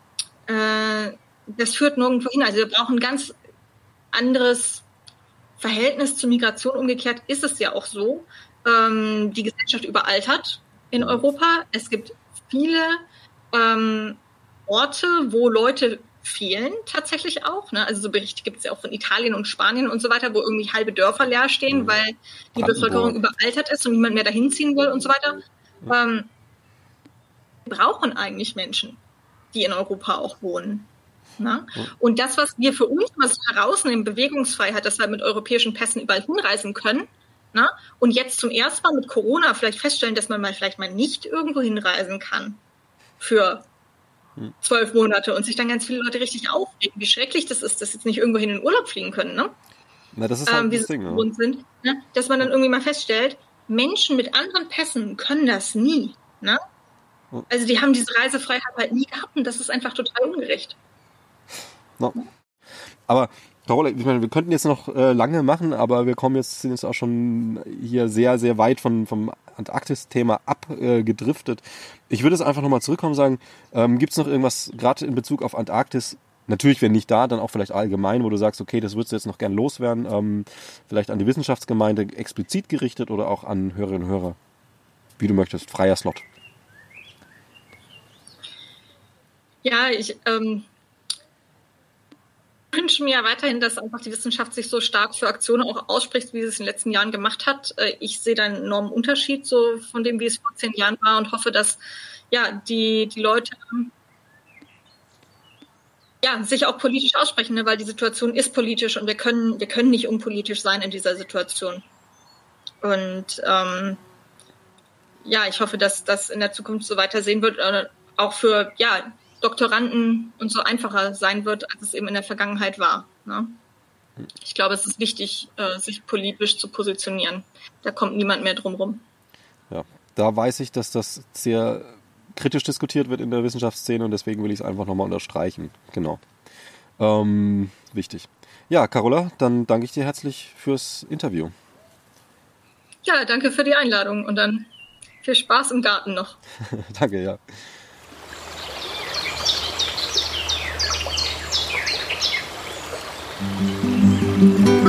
äh, das führt nirgendwo hin. Also wir brauchen ein ganz anderes Verhältnis zur Migration. Umgekehrt ist es ja auch so, ähm, die Gesellschaft überaltert in Europa. Es gibt viele ähm, Orte, wo Leute fehlen tatsächlich auch. Ne? Also so Berichte gibt es ja auch von Italien und Spanien und so weiter, wo irgendwie halbe Dörfer leer stehen, weil die Bevölkerung überaltert ist und niemand mehr dahin ziehen will und so weiter. Ähm, wir brauchen eigentlich Menschen, die in Europa auch wohnen. Ne? Und das, was wir für uns was herausnehmen, Bewegungsfreiheit, dass wir mit europäischen Pässen überall hinreisen können, ne? Und jetzt zum ersten Mal mit Corona vielleicht feststellen, dass man mal vielleicht mal nicht irgendwo hinreisen kann für zwölf Monate und sich dann ganz viele Leute richtig aufregen, wie schrecklich das ist, dass jetzt nicht irgendwo hin in den Urlaub fliegen können, ne? Na, das ist halt ähm, das Ding, ja. sind, ne? Dass man dann irgendwie mal feststellt, Menschen mit anderen Pässen können das nie, ne? Also die haben diese Reisefreiheit halt nie gehabt und das ist einfach total ungerecht. No. Aber Carola, ich meine, wir könnten jetzt noch äh, lange machen, aber wir kommen jetzt, sind jetzt auch schon hier sehr, sehr weit von, vom Antarktis-Thema abgedriftet. Äh, ich würde jetzt einfach nochmal zurückkommen und sagen, ähm, gibt es noch irgendwas, gerade in Bezug auf Antarktis, natürlich, wenn nicht da, dann auch vielleicht allgemein, wo du sagst, okay, das würdest du jetzt noch gern loswerden, ähm, vielleicht an die Wissenschaftsgemeinde explizit gerichtet oder auch an Hörerinnen und Hörer, wie du möchtest, freier Slot. Ja, ich ähm, wünsche mir ja weiterhin, dass einfach die Wissenschaft sich so stark für Aktionen auch ausspricht, wie sie es in den letzten Jahren gemacht hat. Ich sehe da einen enormen Unterschied so von dem, wie es vor zehn Jahren war und hoffe, dass ja die, die Leute ja, sich auch politisch aussprechen, ne, weil die Situation ist politisch und wir können, wir können nicht unpolitisch sein in dieser Situation. Und ähm, ja, ich hoffe, dass das in der Zukunft so weiter sehen wird, äh, auch für ja, Doktoranden und so einfacher sein wird, als es eben in der Vergangenheit war. Ne? Ich glaube, es ist wichtig, äh, sich politisch zu positionieren. Da kommt niemand mehr drum rum. Ja, da weiß ich, dass das sehr kritisch diskutiert wird in der Wissenschaftsszene und deswegen will ich es einfach nochmal unterstreichen. Genau. Ähm, wichtig. Ja, Carola, dann danke ich dir herzlich fürs Interview. Ja, danke für die Einladung und dann viel Spaß im Garten noch. Danke, ja. Thank you.